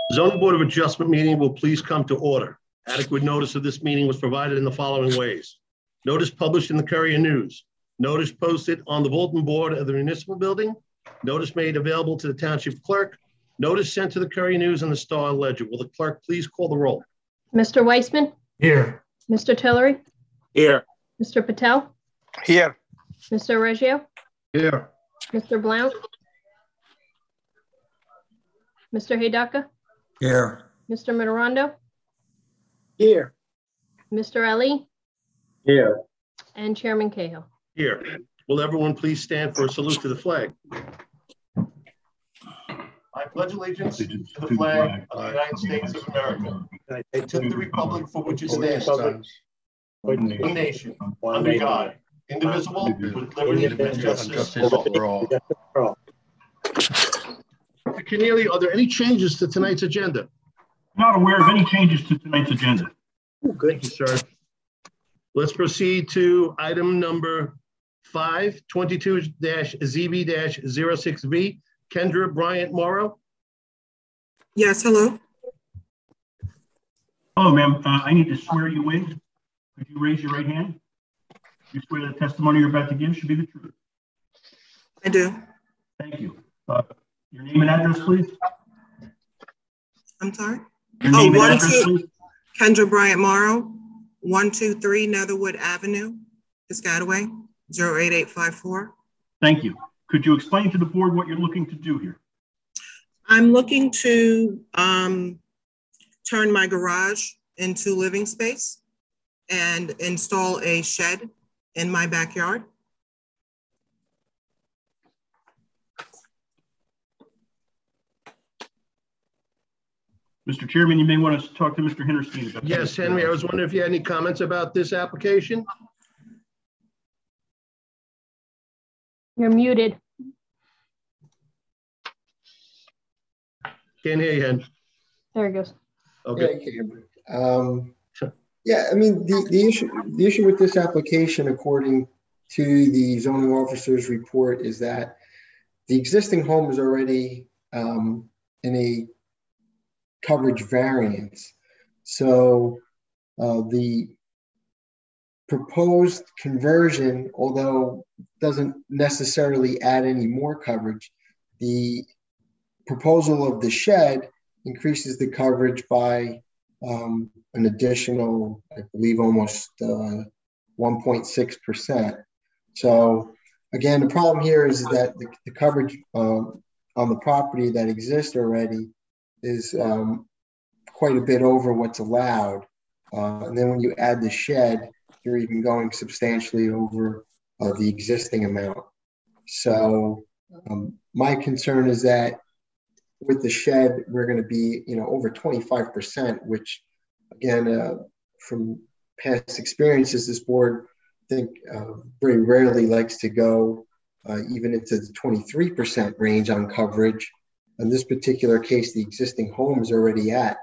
Zoning Board of Adjustment meeting will please come to order. Adequate notice of this meeting was provided in the following ways. Notice published in the Courier News. Notice posted on the bulletin board of the municipal building. Notice made available to the township clerk. Notice sent to the Courier News and the Star Ledger. Will the clerk please call the roll? Mr. Weissman? Here. Mr. Tillery? Here. Mr. Patel? Here. Mr. Reggio? Here. Mr. Blount? Mr. Hidaka? Here. Mr. Mitterondo? Here. Mr. Ali? Here. And Chairman Cahill. Here. Will everyone please stand for a salute to the flag? I pledge allegiance to the flag of the United States of America and to the republic for which it stands, one nation, under God, indivisible, with liberty and justice for all. Mr. Keneally, are there any changes to tonight's agenda? Not aware of any changes to tonight's agenda. Thank you, sir. Let's proceed to item number 5, 22-ZB-06V. Kendra Bryant Morrow. Yes, hello. Hello, ma'am. I need to swear you in. Could you raise your right hand? You swear that the testimony you're about to give should be the truth. I do. Thank you. Your name and address, please. I'm sorry? Your name and address, please. Kendra Bryant Morrow, 123 Netherwood Avenue, Piscataway, 08854. Thank you. Could you explain to the board what you're looking to do here? I'm looking to turn my garage into living space and install a shed in my backyard. Mr. Chairman, you may want to talk to Mr. Hinterstein about that. Yes, Henry, I was wondering if you had any comments about this application? You're muted. Can't hear you, Hen. There it goes. Okay. Yeah, I mean, the issue with this application, according to the zoning officer's report, is that the existing home is already in a coverage variance. So the proposed conversion, although doesn't necessarily add any more coverage, the proposal of the shed increases the coverage by an additional, I believe, almost 1.6%. So again, the problem here is that the coverage on the property that exists already is quite a bit over what's allowed. And then when you add the shed, you're even going substantially over the existing amount. So my concern is that with the shed, we're going to be, over 25%, which again, from past experiences, this board, I think, very rarely likes to go even into the 23% range on coverage. In this particular case, the existing home is already at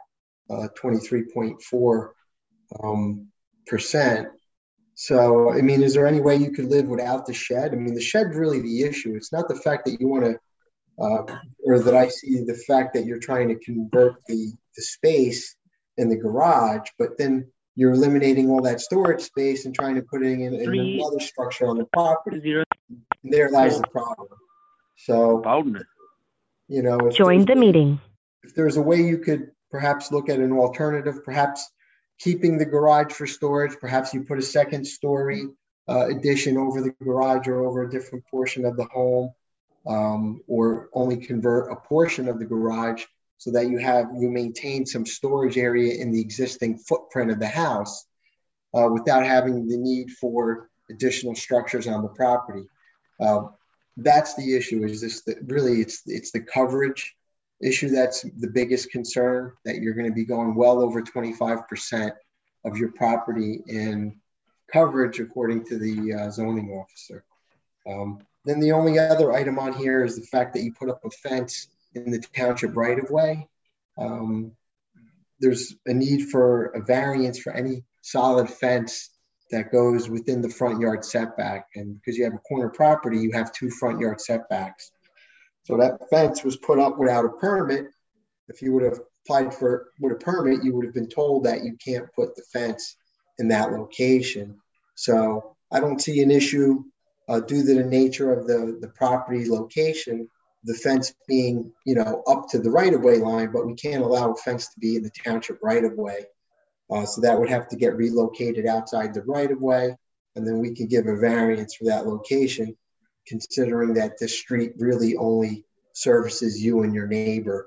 23.4%. So, I mean, is there any way you could live without the shed? I mean, the shed's really the issue. It's not the fact that you want to, or that I see the fact that you're trying to convert the space in the garage, but then you're eliminating all that storage space and trying to put it in another structure on the property. And there lies the problem. So, join the meeting. If there's a way you could perhaps look at an alternative, perhaps keeping the garage for storage, perhaps you put a second story addition over the garage or over a different portion of the home, or only convert a portion of the garage so that you maintain some storage area in the existing footprint of the house without having the need for additional structures on the property. That's the issue. Is this it's the coverage issue that's the biggest concern, that you're going to be going well over 25% of your property in coverage according to the zoning officer. Then the only other item on here is the fact that you put up a fence in the township right of way. There's a need for a variance for any solid fence that goes within the front yard setback. And because you have a corner property, you have 2 front yard setbacks. So that fence was put up without a permit. if you would have applied with a permit, you would have been told that you can't put the fence in that location. So I don't see an issue due to the nature of the property location, the fence being, up to the right-of-way line, but we can't allow a fence to be in the township right-of-way. So that would have to get relocated outside the right-of-way, and then we can give a variance for that location, considering that this street really only services you and your neighbor.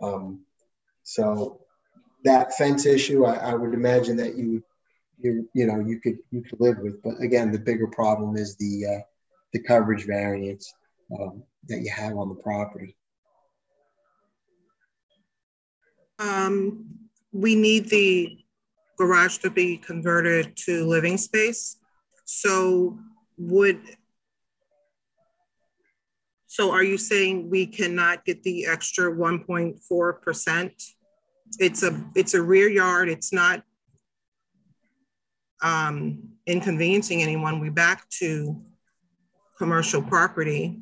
So that fence issue, I would imagine that you could live with. But again, the bigger problem is the coverage variance that you have on the property. We need the garage to be converted to living space. So are you saying we cannot get the extra 1.4%? It's a rear yard. It's not inconveniencing anyone. We back to commercial property.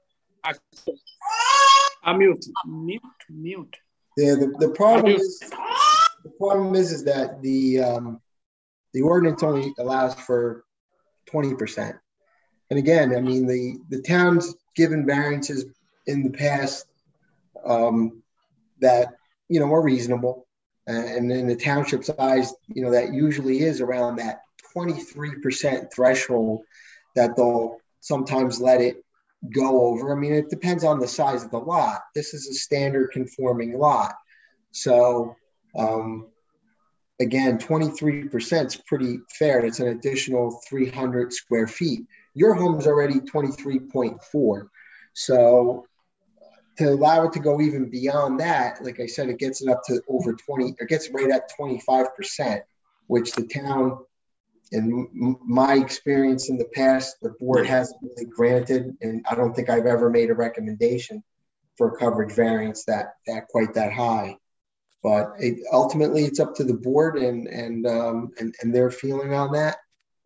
Mute. Yeah, the problem is that the ordinance only allows for 20%. And again, I mean, the town's given variances in the past that, are reasonable. And in the township's eyes, that usually is around that 23% threshold that they'll sometimes let it go over. I mean, it depends on the size of the lot. This is a standard conforming lot. So, again, 23% is pretty fair. It's an additional 300 square feet. Your home's already 23.4. So to allow it to go even beyond that, like I said, it gets it up to over 20, it gets right at 25%, which the town, in my experience in the past, the board hasn't really granted, and I don't think I've ever made a recommendation for a coverage variance that quite that high. But ultimately, it's up to the board and their feeling on that.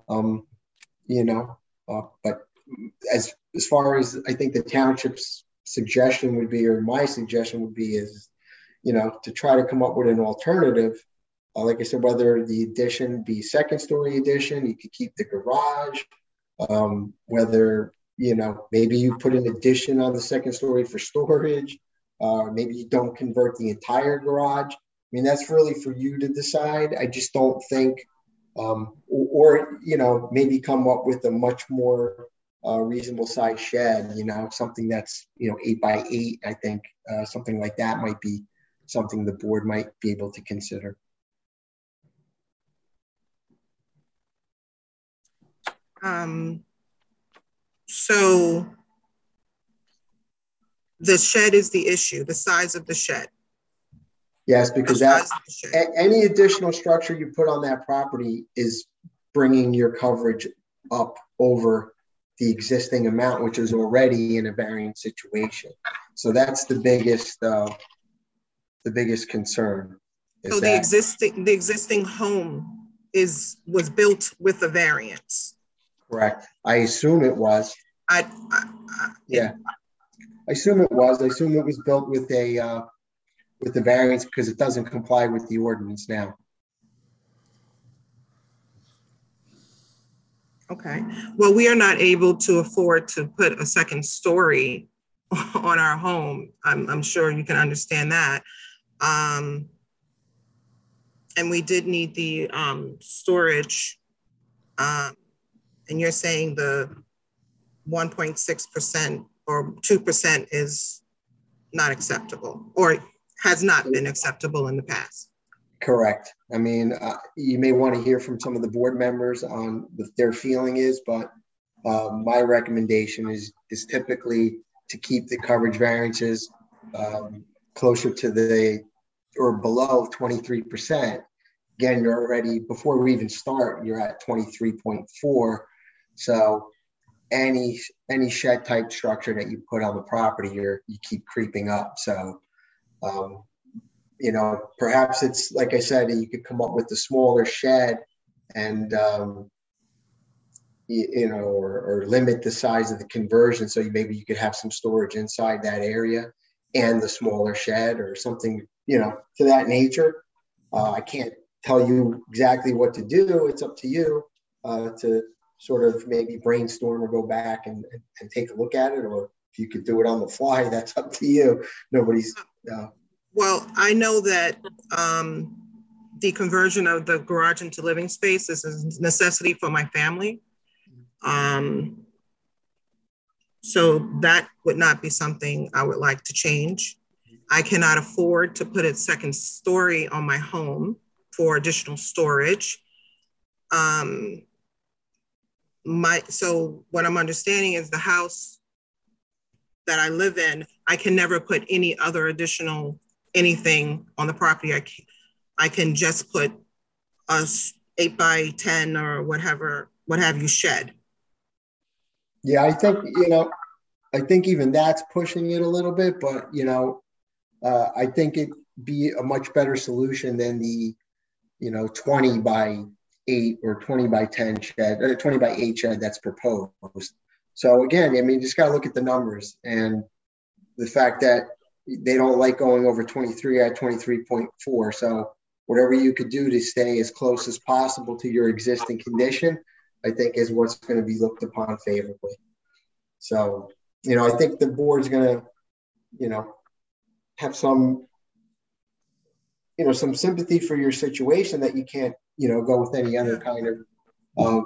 But as far as I think the township's suggestion would be, or my suggestion would be, is to try to come up with an alternative. Like I said, whether the addition be second story addition, you could keep the garage. Whether maybe you put an addition on the second story for storage. Maybe you don't convert the entire garage. I mean, that's really for you to decide. I just don't think, or maybe come up with a much more reasonable size shed, something that's, 8 by 8. I think something like that might be something the board might be able to consider. So the shed is the issue, the size of the shed. Yes, because any additional structure you put on that property is bringing your coverage up over the existing amount, which is already in a variance situation. So that's the biggest concern. So the existing home was built with a variance. Correct. I assume it was. Yeah. I assume it was. I assume it was built with the variance because it doesn't comply with the ordinance now. Okay. Well, we are not able to afford to put a second story on our home. I'm sure you can understand that. And we did need the storage. And you're saying the 1.6% or 2% is not acceptable, or has not been acceptable in the past. Correct. I mean, you may want to hear from some of the board members on what their feeling is, but my recommendation is typically to keep the coverage variances closer to or below 23%. Again, you're already, before we even start, you're at 23.4. So any shed type structure that you put on the property, you keep creeping up. So, perhaps it's, like I said, you could come up with a smaller shed and, or limit the size of the conversion. So maybe you could have some storage inside that area and the smaller shed or something, to that nature. I can't tell you exactly what to do. It's up to you to sort of maybe brainstorm or go back and take a look at it, or if you could do it on the fly, that's up to you. Nobody's. Well, I know that the conversion of the garage into living space is a necessity for my family. So that would not be something I would like to change. I cannot afford to put a second story on my home for additional storage. So what I'm understanding is the house that I live in, I can never put any other additional anything on the property. I can just put a 8x10 or what have you shed. Yeah, I think even that's pushing it a little bit, but I think it'd be a much better solution than the 20x8 or 20x10 shed, or 20x8 shed that's proposed. So again, you just got to look at the numbers and the fact that they don't like going over 23 at 23.4. So whatever you could do to stay as close as possible to your existing condition, I think is what's going to be looked upon favorably. So, I think the board's going to, have some, some sympathy for your situation that you can't, go with any other kind of,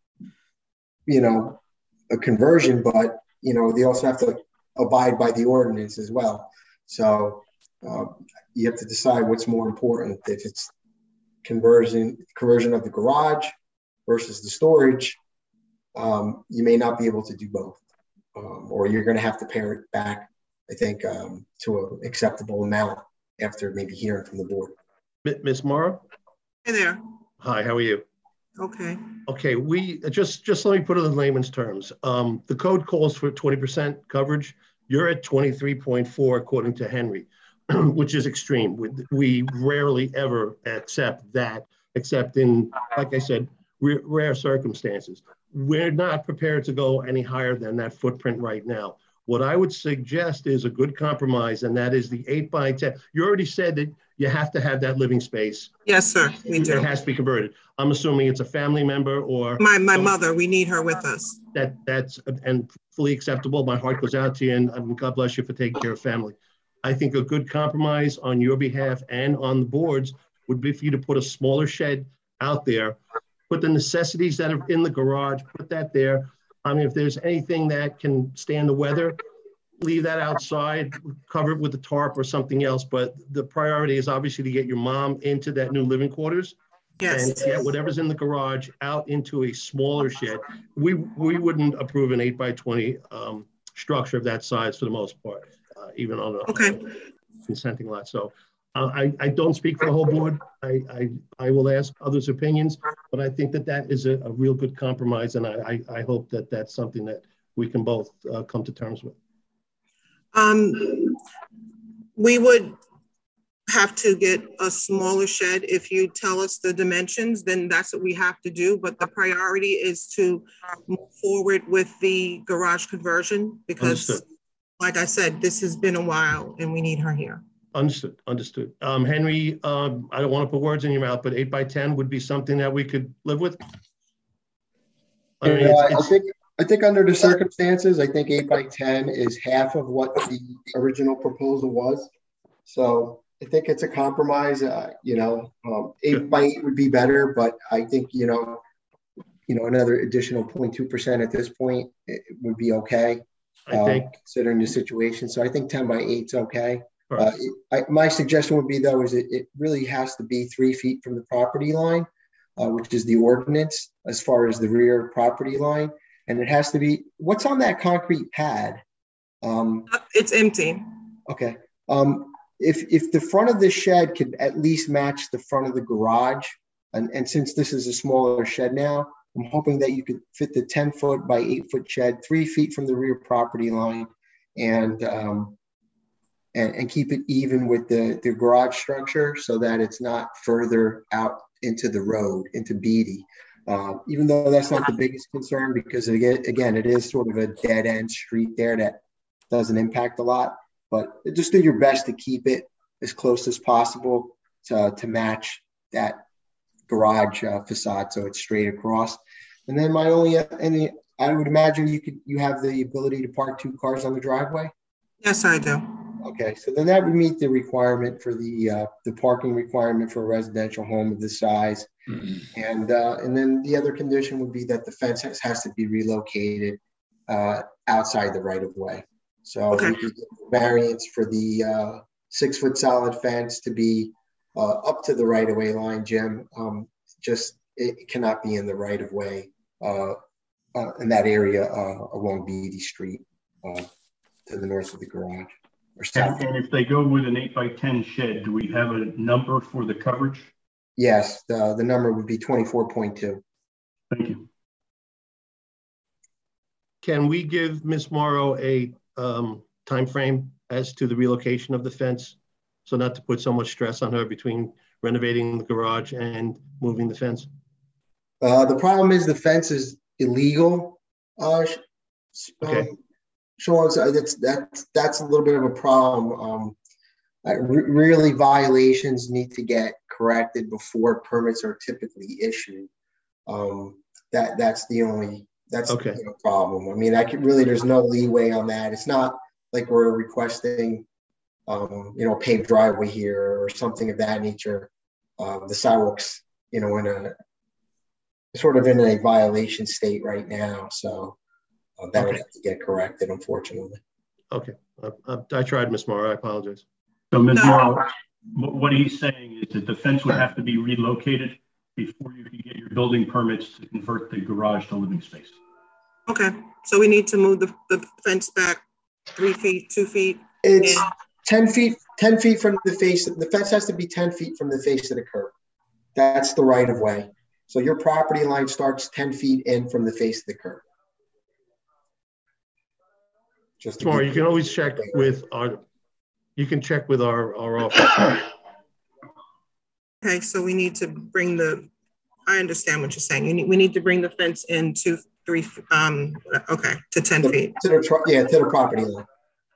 a conversion, but, they also have to abide by the ordinance as well. So you have to decide what's more important, if it's conversion of the garage versus the storage. You may not be able to do both, or you're going to have to pare it back, I think, to an acceptable amount after maybe hearing from the board. Ms. Morrow? Hey there. Hi, how are you? Okay. Okay, we just let me put it in layman's terms. The code calls for 20% coverage. You're at 23.4 according to Henry, which is extreme. We rarely ever accept that, except in, like I said, rare circumstances. We're not prepared to go any higher than that footprint right now. What I would suggest is a good compromise, and that is the 8x10. You already said that you have to have that living space. Yes, sir, we do. It has to be converted. I'm assuming it's a family member or my mother. We need her with us. That's and fully acceptable. My heart goes out to you, and God bless you for taking care of family. I think a good compromise on your behalf and on the board's would be for you to put a smaller shed out there, put the necessities that are in the garage, put that there. I mean, if there's anything that can stand the weather, leave that outside, cover it with the tarp or something else. But the priority is obviously to get your mom into that new living quarters. Yes. And get whatever's in the garage out into a smaller shed. We wouldn't approve an 8x20 structure of that size for the most part, even on a consenting lot. So I don't speak for the whole board. I will ask others' opinions, but I think that is a real good compromise, and I hope that that's something that we can both come to terms with. We would have to get a smaller shed. If you tell us the dimensions, then that's what we have to do. But the priority is to move forward with the garage conversion because, Understood. Like I said, this has been a while and we need her here. Understood. Henry, I don't want to put words in your mouth, but 8x10 would be something that we could live with? I think under the circumstances, I think 8x10 is half of what the original proposal was. So I think it's a compromise. 8x8 would be better, but I think another additional 0.2% at this point would be okay. I think considering the situation. So I think 10x8 is okay. My suggestion would be though is it really has to be 3 feet from the property line, which is the ordinance as far as the rear property line, and it has to be. What's on that concrete pad? It's empty. Okay. If the front of the shed could at least match the front of the garage, and since this is a smaller shed now, I'm hoping that you could fit the 10-foot by 8-foot shed 3 feet from the rear property line, and keep it even with the garage structure so that it's not further out into the road, into Beatty. Even though that's not the biggest concern because again, it is sort of a dead end street there that doesn't impact a lot. But just do your best to keep it as close as possible to match that garage facade, so it's straight across. And then I would imagine you have the ability to park 2 cars on the driveway. Yes, I do. Okay, so then that would meet the requirement for the parking requirement for a residential home of this size. And then the other condition would be that the fence has to be relocated outside the right of way. So Okay. we could get variance for the 6-foot solid fence to be up to the right of way line, Jim. Just it cannot be in the right of way in that area along Beatty Street to the north of the garage or south. And if they go with an 8x10 shed, do we have a number for the coverage? Yes, the number would be 24.2. Thank you. Can we give Ms. Morrow a time frame as to the relocation of the fence? So not to put so much stress on her between renovating the garage and moving the fence? The problem is the fence is illegal. Okay. Sean, so that's a little bit of a problem. Really, violations need to get corrected before permits are typically issued. That's the problem. I mean, there's no leeway on that. It's not like we're requesting, paved driveway here or something of that nature. The sidewalks, in a violation state right now. So that would have to get corrected, unfortunately. Okay. I tried, Ms. Morrow. I apologize. So Ms. Morrow, what he's saying is that the fence would have to be relocated before you can get your building permits to convert the garage to living space. Okay, so we need to move the fence back 3 feet, 2 feet. It's 10 feet from the face. The fence has to be 10 feet from the face of the curb. That's the right of way. So your property line starts 10 feet in from the face of the curb. Tomorrow, you can always check with our office. Okay, so we need to bring I understand what you're saying. We need to bring the fence in to 10 feet. To the property line.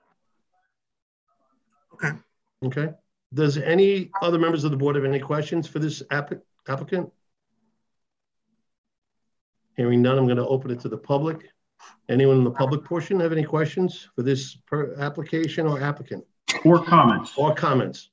Okay. Okay. Does any other members of the board have any questions for this applicant? Hearing none, I'm going to open it to the public. Anyone in the public portion have any questions for this application or applicant? Or comments? Or comments?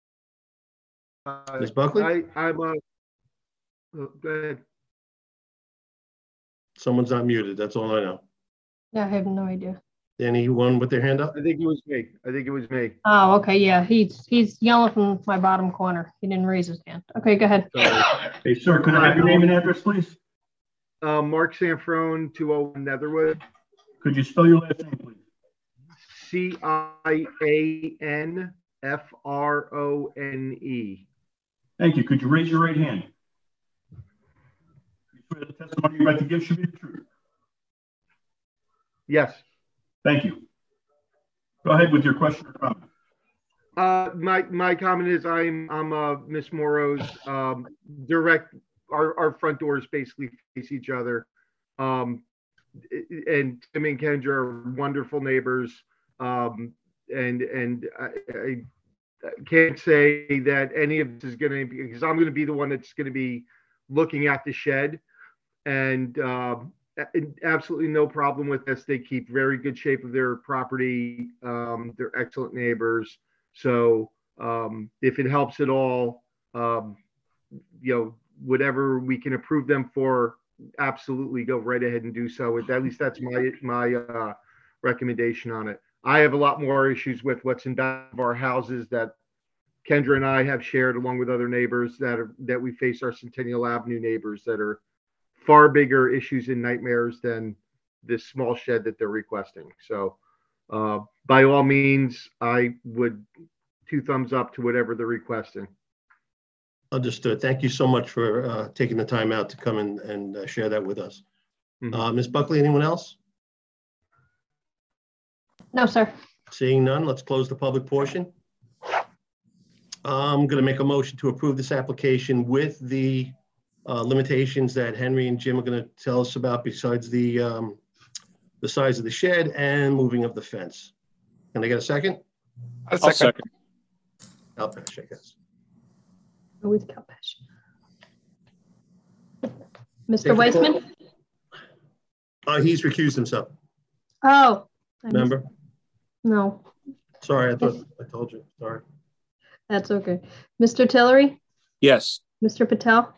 Ms. Buckley? Go ahead. Someone's not muted. That's all I know. Yeah, I have no idea. Anyone with their hand up? I think it was me. Oh, okay. Yeah, he's yelling from my bottom corner. He didn't raise his hand. Okay, go ahead. Hey, sir, could I have your name and address, please? Mark Sanfrone, 201 Netherwood. Could you spell your last name, please? Cianfrone. Thank you. Could you raise your right hand? You swear the testimony you're about to give should be the truth? Yes. Thank you. Go ahead with your question or comment. My comment is I'm Miss Morrow's direct. Our front doors basically face each other, and Tim and Kendra are wonderful neighbors. And I can't say that any of this is going to be, because I'm going to be the one that's going to be looking at the shed, and absolutely no problem with this. They keep very good shape of their property. They're excellent neighbors. So if it helps at all, whatever we can approve them for, absolutely go right ahead and do so. At least that's my recommendation on it. I have a lot more issues with what's in back of our houses that Kendra and I have shared, along with other neighbors that we face, our Centennial Avenue neighbors, that are far bigger issues and nightmares than this small shed that they're requesting. So by all means, I would 2 thumbs up to whatever they're requesting. Understood. Thank you so much for taking the time out to come and share that with us. Mm-hmm. Ms. Buckley, anyone else? No, sir. Seeing none, let's close the public portion. I'm going to make a motion to approve this application with the limitations that Henry and Jim are going to tell us about, besides the size of the shed and moving of the fence. Can I get a second? I'll second. Alpesh, I guess. With Kalpesh. Take Mr. the Weissman? call. He's recused himself. Oh. Remember? No, Sorry, I thought I told you. Sorry. that's okay. Mr. Tillery? Yes. Mr. Patel?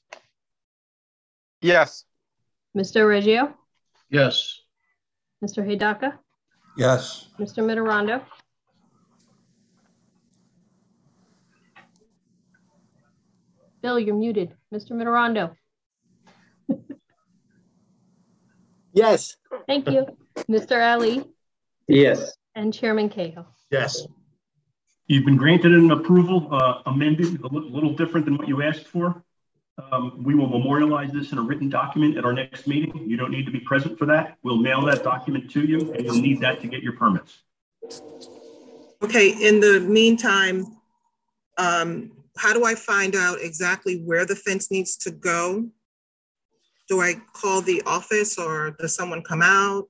Yes. Mr. Reggio? Yes. Mr. Hidaka? Yes. Mr. Mitterondo? Bill, you're muted. Mr. Mitterondo? Yes. Thank you. Mr. Ali? Yes. And Chairman Cahill. Yes. You've been granted an approval amended, a little different than what you asked for. We will memorialize this in a written document at our next meeting. You don't need to be present for that. We'll mail that document to you, and you'll need that to get your permits. Okay, in the meantime, how do I find out exactly where the fence needs to go? Do I call the office or does someone come out?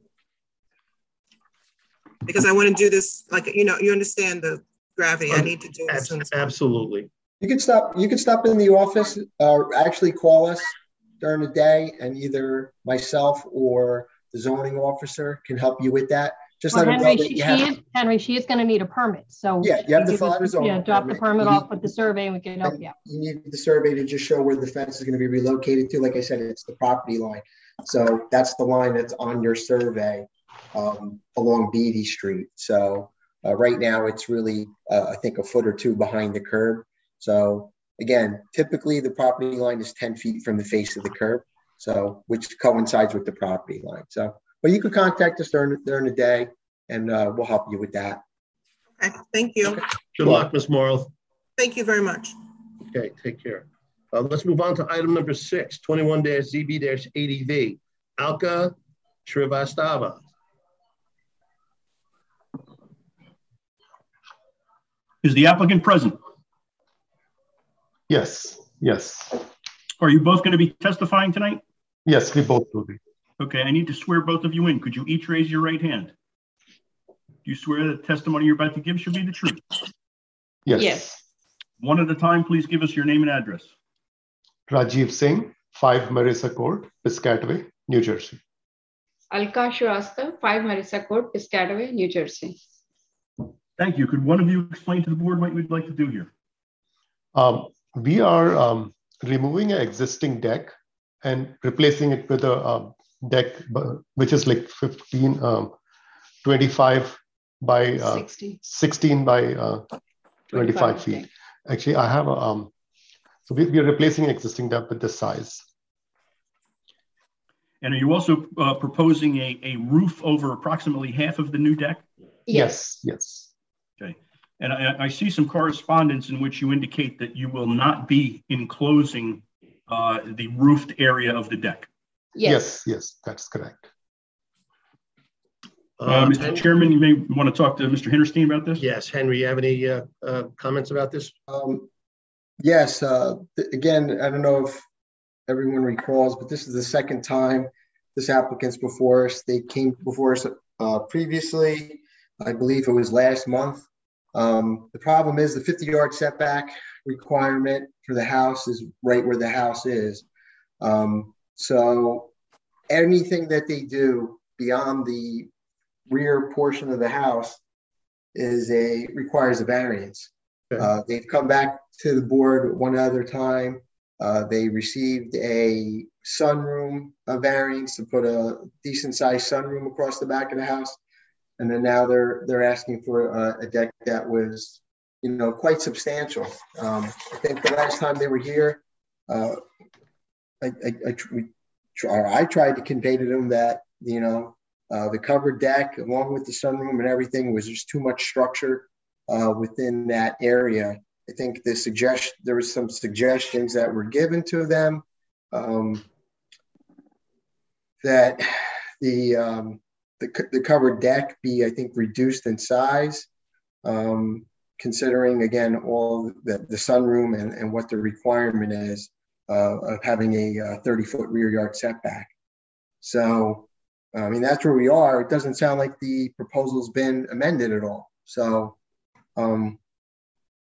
Because I want to do this, like, you understand the gravity. I need to do it as soon as possible. Absolutely. You can stop in the office or actually call us during the day, and either myself or the zoning officer can help you with that. Just Well, let them know Henry, that you have. Henry, she is going to need a permit. So Yeah, you have to file a zoning. Yeah, drop the permit You off with the survey and we can help you out. You need the survey to just show where the fence is going to be relocated to. Like I said, it's the property line. So that's the line that's on your survey along Beatty Street. So right now it's really, I think, a foot or two behind the curb. So again, typically the property line is 10 feet from the face of the curb. So which coincides with the property line. So, but you could contact us during the day and we'll help you with that. Okay, thank you. Okay. Good luck, Ms. Morrow. Thank you very much. Okay, take care. Let's move on to item number 6, 21-ZB-80V, Alka Srivastava. Is the applicant present? Yes, yes. Are you both going to be testifying tonight? Yes, we both will be. Okay, I need to swear both of you in. Could you each raise your right hand? Do you swear that the testimony you're about to give should be the truth? Yes. Yes. One at a time, please give us your name and address. Rajiv Singh, 5 Marissa Court, Piscataway, New Jersey. Alka Shrivastava, 5 Marissa Court, Piscataway, New Jersey. Thank you. Could one of you explain to the board what you'd like to do here? We are removing an existing deck and replacing it with a deck which is like 25 by 16 by 25 feet. Okay. Actually, I have a, so we are replacing an existing deck with this size. And are you also proposing a roof over approximately half of the new deck? Yes, yes. Okay. And I see some correspondence in which you indicate that you will not be enclosing the roofed area of the deck. Yes, yes, that's correct. Mr. Chairman, you may want to talk to Mr. Hinterstein about this. Yes, Henry, you have any comments about this? Yes, again, I don't know if everyone recalls, but this is the second time this applicant's before us. They came before us previously, I believe it was last month. The problem is the 50-yard setback requirement for the house is right where the house is. So anything that they do beyond the rear portion of the house requires a variance. Okay. They've come back to the board one other time. They received a sunroom variance to put a decent sized sunroom across the back of the house. And then now they're asking for a deck that was, quite substantial. I think the last time they were here, I tried to convey to them that, the covered deck along with the sunroom and everything was just too much structure within that area. I think there was some suggestions that were given to them that the covered deck be, I think, reduced in size, considering, again, all the sunroom and what the requirement is of having a 30-foot rear yard setback. So, I mean, that's where we are. It doesn't sound like the proposal's been amended at all. So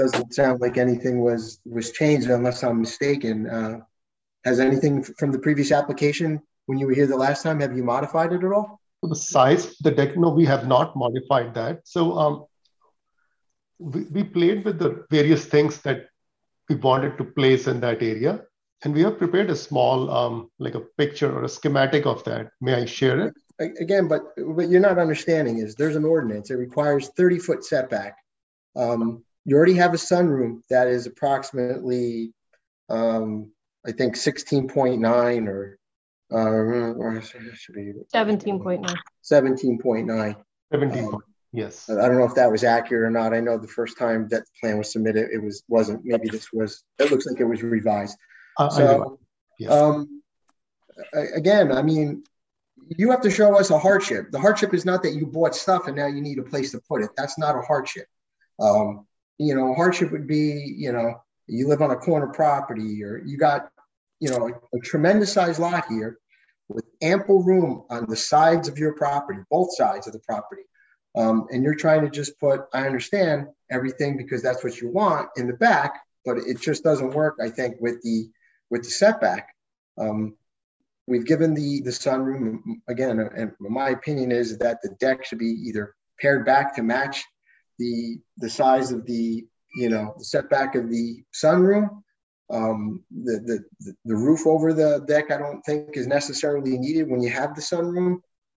doesn't sound like anything was changed unless I'm mistaken. Has anything from the previous application, when you were here the last time, have you modified it at all? So the size of the deck, no, we have not modified that. So we played with the various things that we wanted to place in that area. And we have prepared a small, like a picture or a schematic of that. May I share it? Again, but you're not understanding is there's an ordinance. It requires 30-foot setback. You already have a sunroom that is approximately, I think 16.9 or it should be 17.9. 17.9. 17. Yes. I don't know if that was accurate or not. I know the first time that the plan was submitted, it wasn't. Maybe this was. It looks like it was revised. So, yeah. Again, I mean, you have to show us a hardship. The hardship is not that you bought stuff and now you need a place to put it. That's not a hardship. You know, hardship would be, you know, you live on a corner property or you got, you know, a tremendous size lot here with ample room on the sides of your property, both sides of the property. And you're trying to just put, I understand everything because that's what you want in the back, but it just doesn't work, I think, with the setback. We've given the sunroom, again, and my opinion is that the deck should be either pared back to match the size of the, you know, the setback of the sunroom. The roof over the deck, I don't think is necessarily needed when you have the sunroom.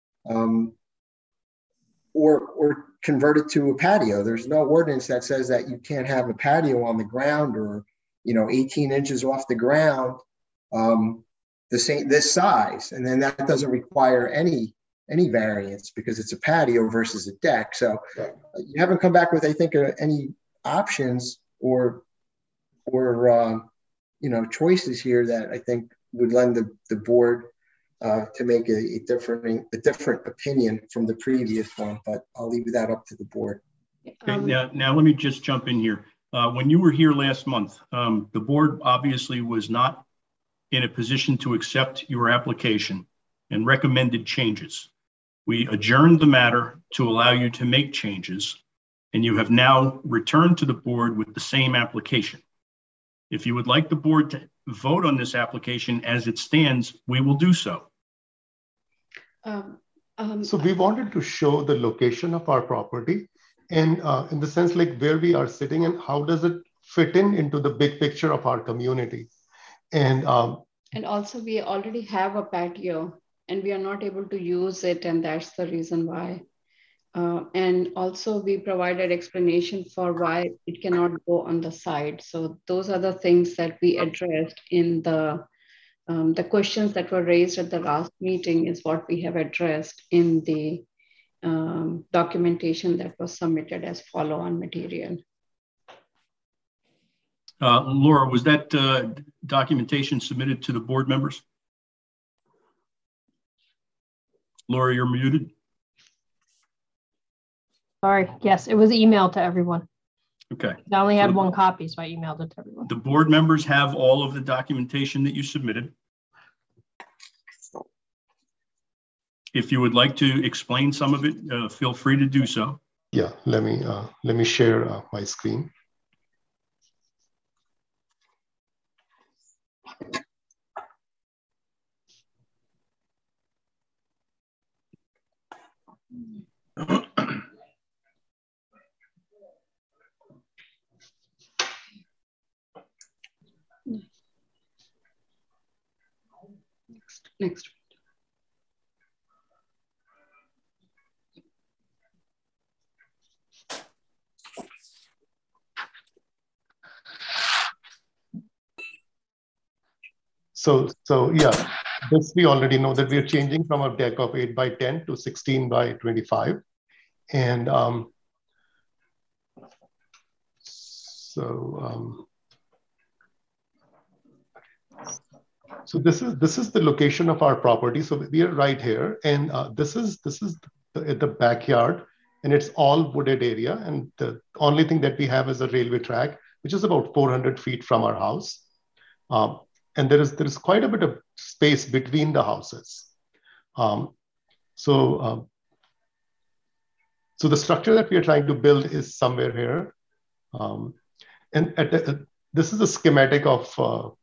Or convert it to a patio. There's no ordinance that says that you can't have a patio on the ground or, you know, 18 inches off the ground, this size. And then that doesn't require any variance because it's a patio versus a deck. So you haven't come back with, I think, any options or you know, choices here that I think would lend the board to make a different opinion from the previous one, but I'll leave that up to the board. Okay, now let me just jump in here. When you were here last month, the board obviously was not in a position to accept your application and recommended changes. We adjourned the matter to allow you to make changes, and you have now returned to the board with the same application. If you would like the board to vote on this application as it stands, we will do so. So we wanted to show the location of our property and in the sense like where we are sitting and how does it fit into the big picture of our community. And also we already have a patio and we are not able to use it, and that's the reason why. And also we provided explanation for why it cannot go on the side. So those are the things that we addressed in the questions that were raised at the last meeting is what we have addressed in the documentation that was submitted as follow-on material. Laura, was that documentation submitted to the board members? Laura, you're muted. Sorry. Yes, it was emailed to everyone. Okay. I only had one copy, so I emailed it to everyone. The board members have all of the documentation that you submitted. If you would like to explain some of it, feel free to do so. Yeah, let me share my screen. Next. So yeah, this we already know that we are changing from a deck of 8x10 to 16x25. And so this is the location of our property. So we are right here, and this is the backyard, and it's all wooded area. And the only thing that we have is a railway track, which is about 400 feet from our house. And there is quite a bit of space between the houses. So the structure that we are trying to build is somewhere here. And this is a schematic of,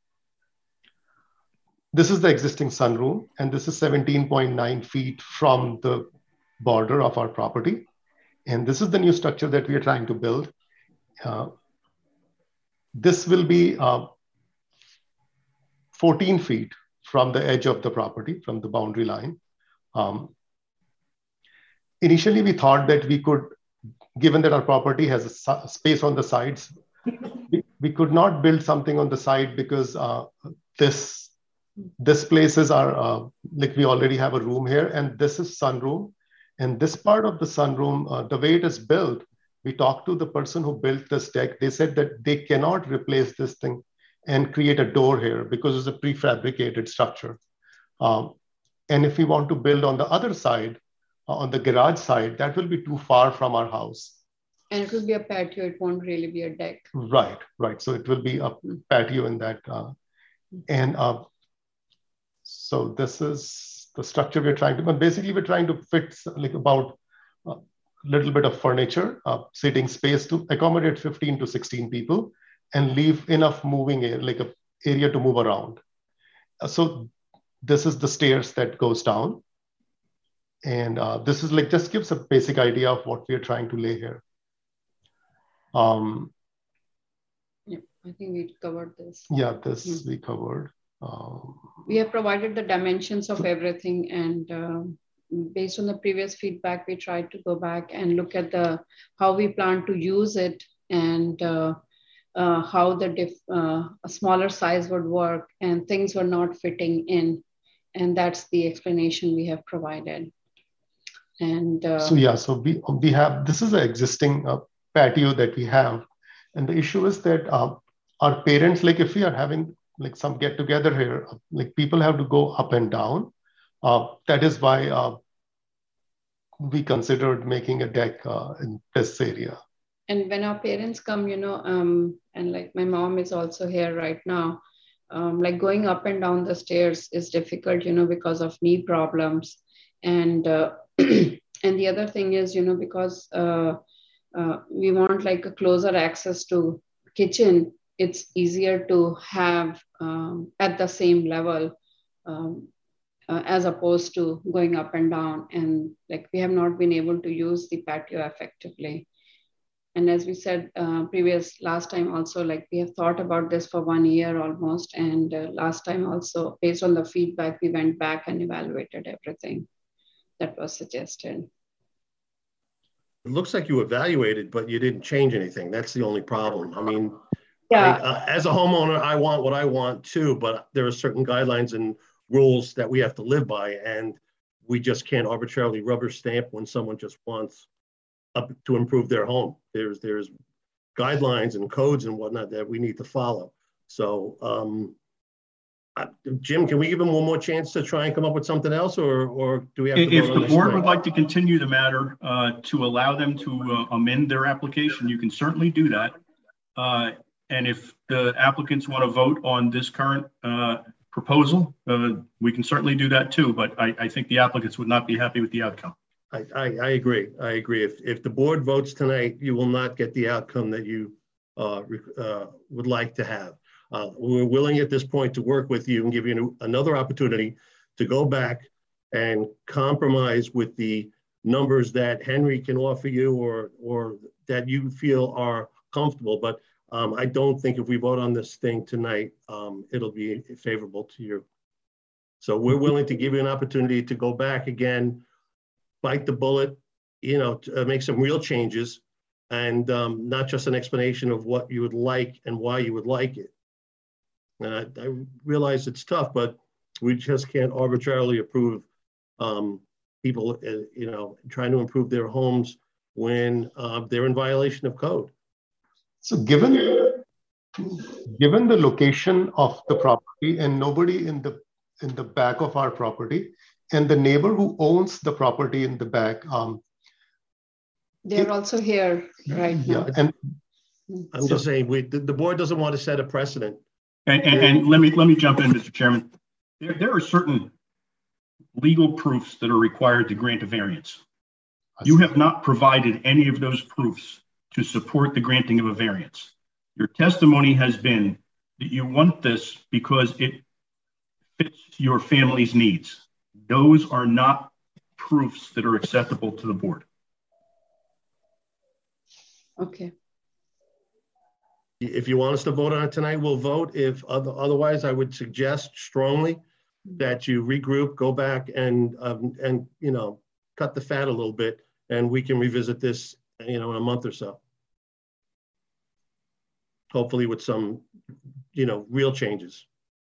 this is the existing sunroom, and this is 17.9 feet from the border of our property. And this is the new structure that we are trying to build. This will be 14 feet from the edge of the property, from the boundary line. Initially, we thought that we could, given that our property has a space on the sides, we could not build something on the side because this places are, like we already have a room here, and this is sunroom. And this part of the sunroom, the way it is built, we talked to the person who built this deck. They said that they cannot replace this thing and create a door here because it's a prefabricated structure. And if we want to build on the other side, on the garage side, that will be too far from our house. And it will be a patio. It won't really be a deck. Right, right. So it will be a patio in that. So this is the structure we're trying to, but basically we're trying to fit like about a little bit of furniture, seating space to accommodate 15 to 16 people and leave enough moving air, like a area to move around. So this is the stairs that goes down. And this is like, just gives a basic idea of what we're trying to lay here. Yeah, I think we covered this. Yeah, this we covered. We have provided the dimensions of everything, and based on the previous feedback, we tried to go back and look at how we plan to use it and how a smaller size would work, and things were not fitting in. And that's the explanation we have provided. And so we have, this is an existing patio that we have. And the issue is that our parents, like if we are having like some get together here, like people have to go up and down. That is why we considered making a deck in this area. And when our parents come, and like my mom is also here right now, like going up and down the stairs is difficult, because of knee problems. And and the other thing is, because we want like a closer access to kitchen, it's easier to have at the same level as opposed to going up and down. And like we have not been able to use the patio effectively. And as we said last time also, like we have thought about this for 1 year almost. And last time also, based on the feedback, we went back and evaluated everything that was suggested. It looks like you evaluated, but you didn't change anything. That's the only problem. I mean, yeah. As a homeowner, I want what I want too, but there are certain guidelines and rules that we have to live by, and we just can't arbitrarily rubber stamp when someone just wants to improve their home. There's guidelines and codes and whatnot that we need to follow. So, Jim, can we give him one more chance to try and come up with something else, or do we have to If vote on the this board tonight? would like to continue the matter to allow them to amend their application, you can certainly do that. And if the applicants want to vote on this current proposal, we can certainly do that too. But I think the applicants would not be happy with the outcome. I agree. I agree. If the board votes tonight, you will not get the outcome that you would like to have. We're willing at this point to work with you and give you another opportunity to go back and compromise with the numbers that Henry can offer you or that you feel are comfortable. But I don't think if we vote on this thing tonight, it'll be favorable to you. So we're willing to give you an opportunity to go back again, bite the bullet, to make some real changes, and not just an explanation of what you would like and why you would like it. And I realize it's tough, but we just can't arbitrarily approve people, trying to improve their homes when they're in violation of code. So given the location of the property and nobody in the back of our property, and the neighbor who owns the property in the back, they're also here right now. And I'm just saying, the board doesn't want to set a precedent. And let me jump in, Mr. Chairman. There are certain legal proofs that are required to grant a variance. You have not provided any of those proofs to support the granting of a variance. Your testimony has been that you want this because it fits your family's needs. Those are not proofs that are acceptable to the board. Okay. If you want us to vote on it tonight, we'll vote. If otherwise, I would suggest strongly that you regroup, go back and you know, cut the fat a little bit, and we can revisit this, you know, in a month or so. Hopefully with some, you know, real changes.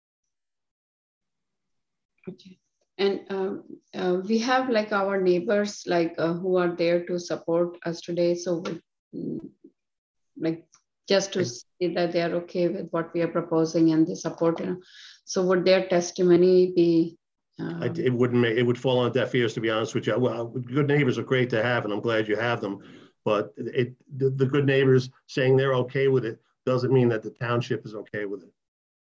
Okay. And we have like our neighbors, like who are there to support us today. So like just to see that they are okay with what we are proposing and they support, you know. So would their testimony be? It wouldn't make, it would fall on deaf ears, to be honest with you. Well, good neighbors are great to have, and I'm glad you have them. But the good neighbors saying they're okay with it doesn't mean that the township is okay with it.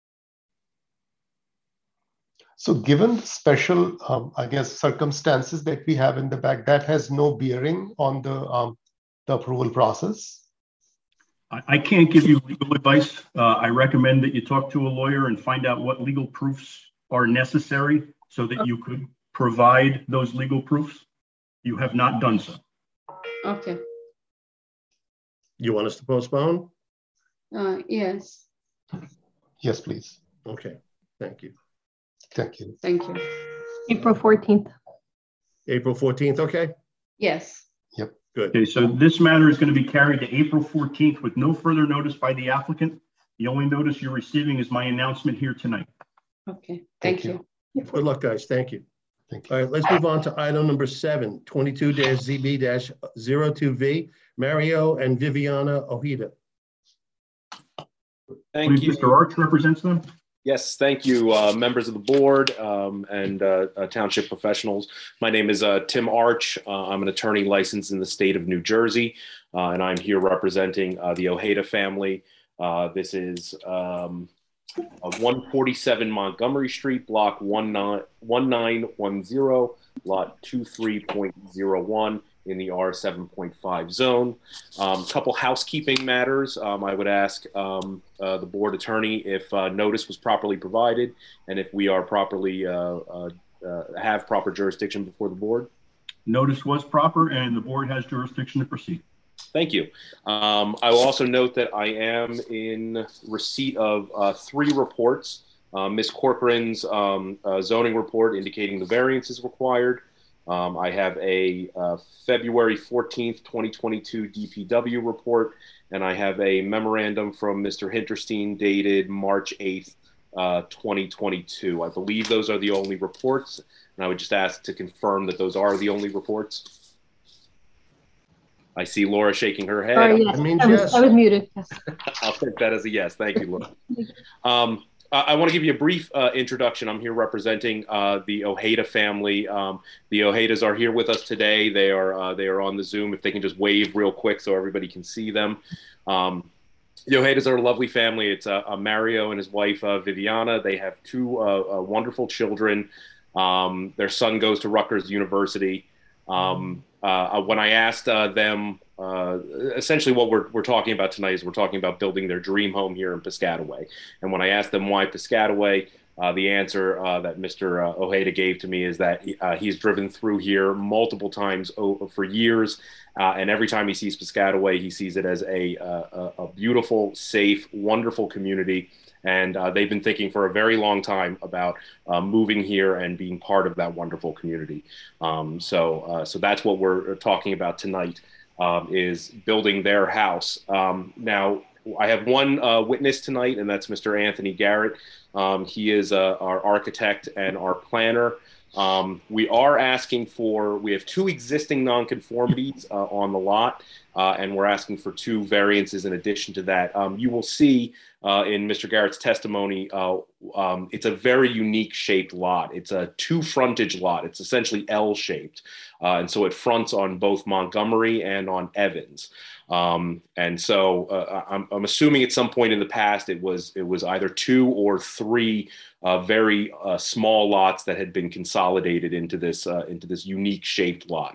So given the special, I guess, circumstances that we have in the back, that has no bearing on the approval process? I can't give you legal advice. I recommend that you talk to a lawyer and find out what legal proofs are necessary so that you could provide those legal proofs. You have not done so. Okay. You want us to postpone? Yes. Yes, please. Okay, thank you. Thank you. Thank you. April 14th. April 14th, okay? Yes. Yep. Good. Okay, so this matter is going to be carried to April 14th with no further notice by the applicant. The only notice you're receiving is my announcement here tonight. Okay, thank you. Good luck, guys. Thank you. Thank you. All right, let's move on to item number 7, 22-ZB-02V, Mario and Viviana Ojeda. Thank you. Mr. Arch represents them. Yes, thank you, members of the board and township professionals. My name is Tim Arch. I'm an attorney licensed in the state of New Jersey, and I'm here representing the Ojeda family. This is 147 Montgomery Street, block 1910, lot 23.01 in the R7.5 zone. Couple housekeeping matters. I would ask the board attorney if notice was properly provided and if we are properly have proper jurisdiction before the board. Notice was proper and the board has jurisdiction to proceed. Thank you. I will also note that I am in receipt of 3 reports. Ms. Corcoran's zoning report indicating the variance is required. I have a February 14th, 2022 DPW report, and I have a memorandum from Mr. Hinterstein dated March 8th, 2022. I believe those are the only reports, and I would just ask to confirm that those are the only reports. I see Laura shaking her head. Sorry, yes. I was muted. Yes. I'll take that as a yes. Thank you, Laura. I want to give you a brief introduction. I'm here representing the Ojeda family. The Ojedas are here with us today. They are on the Zoom. If they can just wave real quick so everybody can see them. The Ojedas are a lovely family. It's Mario and his wife, Viviana. They have 2 wonderful children. Their son goes to Rutgers University. When I asked them, essentially what we're talking about tonight is we're talking about building their dream home here in Piscataway. And when I asked them why Piscataway, the answer that Mr. Ojeda gave to me is that he's driven through here multiple times for years. And every time he sees Piscataway, he sees it as a beautiful, safe, wonderful community. And they've been thinking for a very long time about moving here and being part of that wonderful community. So that's what we're talking about tonight, is building their house. Now, I have one witness tonight, and that's Mr. Anthony Garrett. He is our architect and our planner. We are asking for, we have 2 existing nonconformities on the lot, and we're asking for 2 variances in addition to that. You will see in Mr. Garrett's testimony, it's a very unique shaped lot. It's a 2 frontage lot. It's essentially L-shaped. And so it fronts on both Montgomery and on Evans. And so I'm assuming at some point in the past it was either 2 or 3 very small lots that had been consolidated into this unique shaped lot.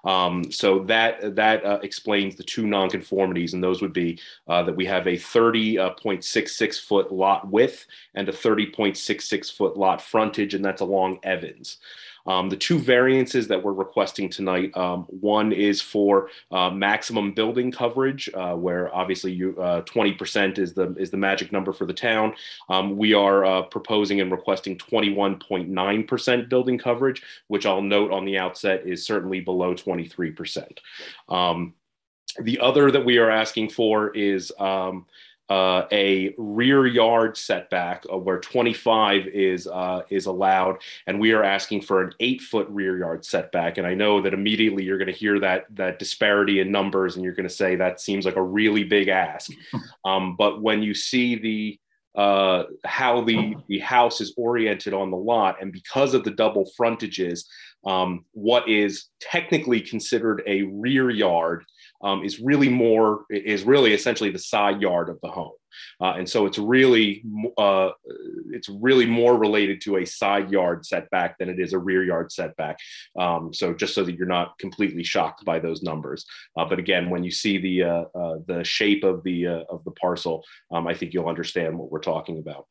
So that explains the two nonconformities, and those would be that we have a 30.66 foot lot width and a 30.66 foot lot frontage, and that's along Evans. The two variances that we're requesting tonight, one is for maximum building coverage, where obviously 20% is the magic number for the town. We are proposing and requesting 21.9% building coverage, which I'll note on the outset is certainly below 23%. The other that we are asking for is a rear yard setback where 25 is allowed, and we are asking for an 8-foot rear yard setback. And I know that immediately you're going to hear that disparity in numbers, and you're going to say that seems like a really big ask. But when you see how the house is oriented on the lot, and because of the double frontages, what is technically considered a rear yard is really essentially the side yard of the home, and so it's really more related to a side yard setback than it is a rear yard setback. So just so that you're not completely shocked by those numbers, but again, when you see the shape of the parcel, I think you'll understand what we're talking about.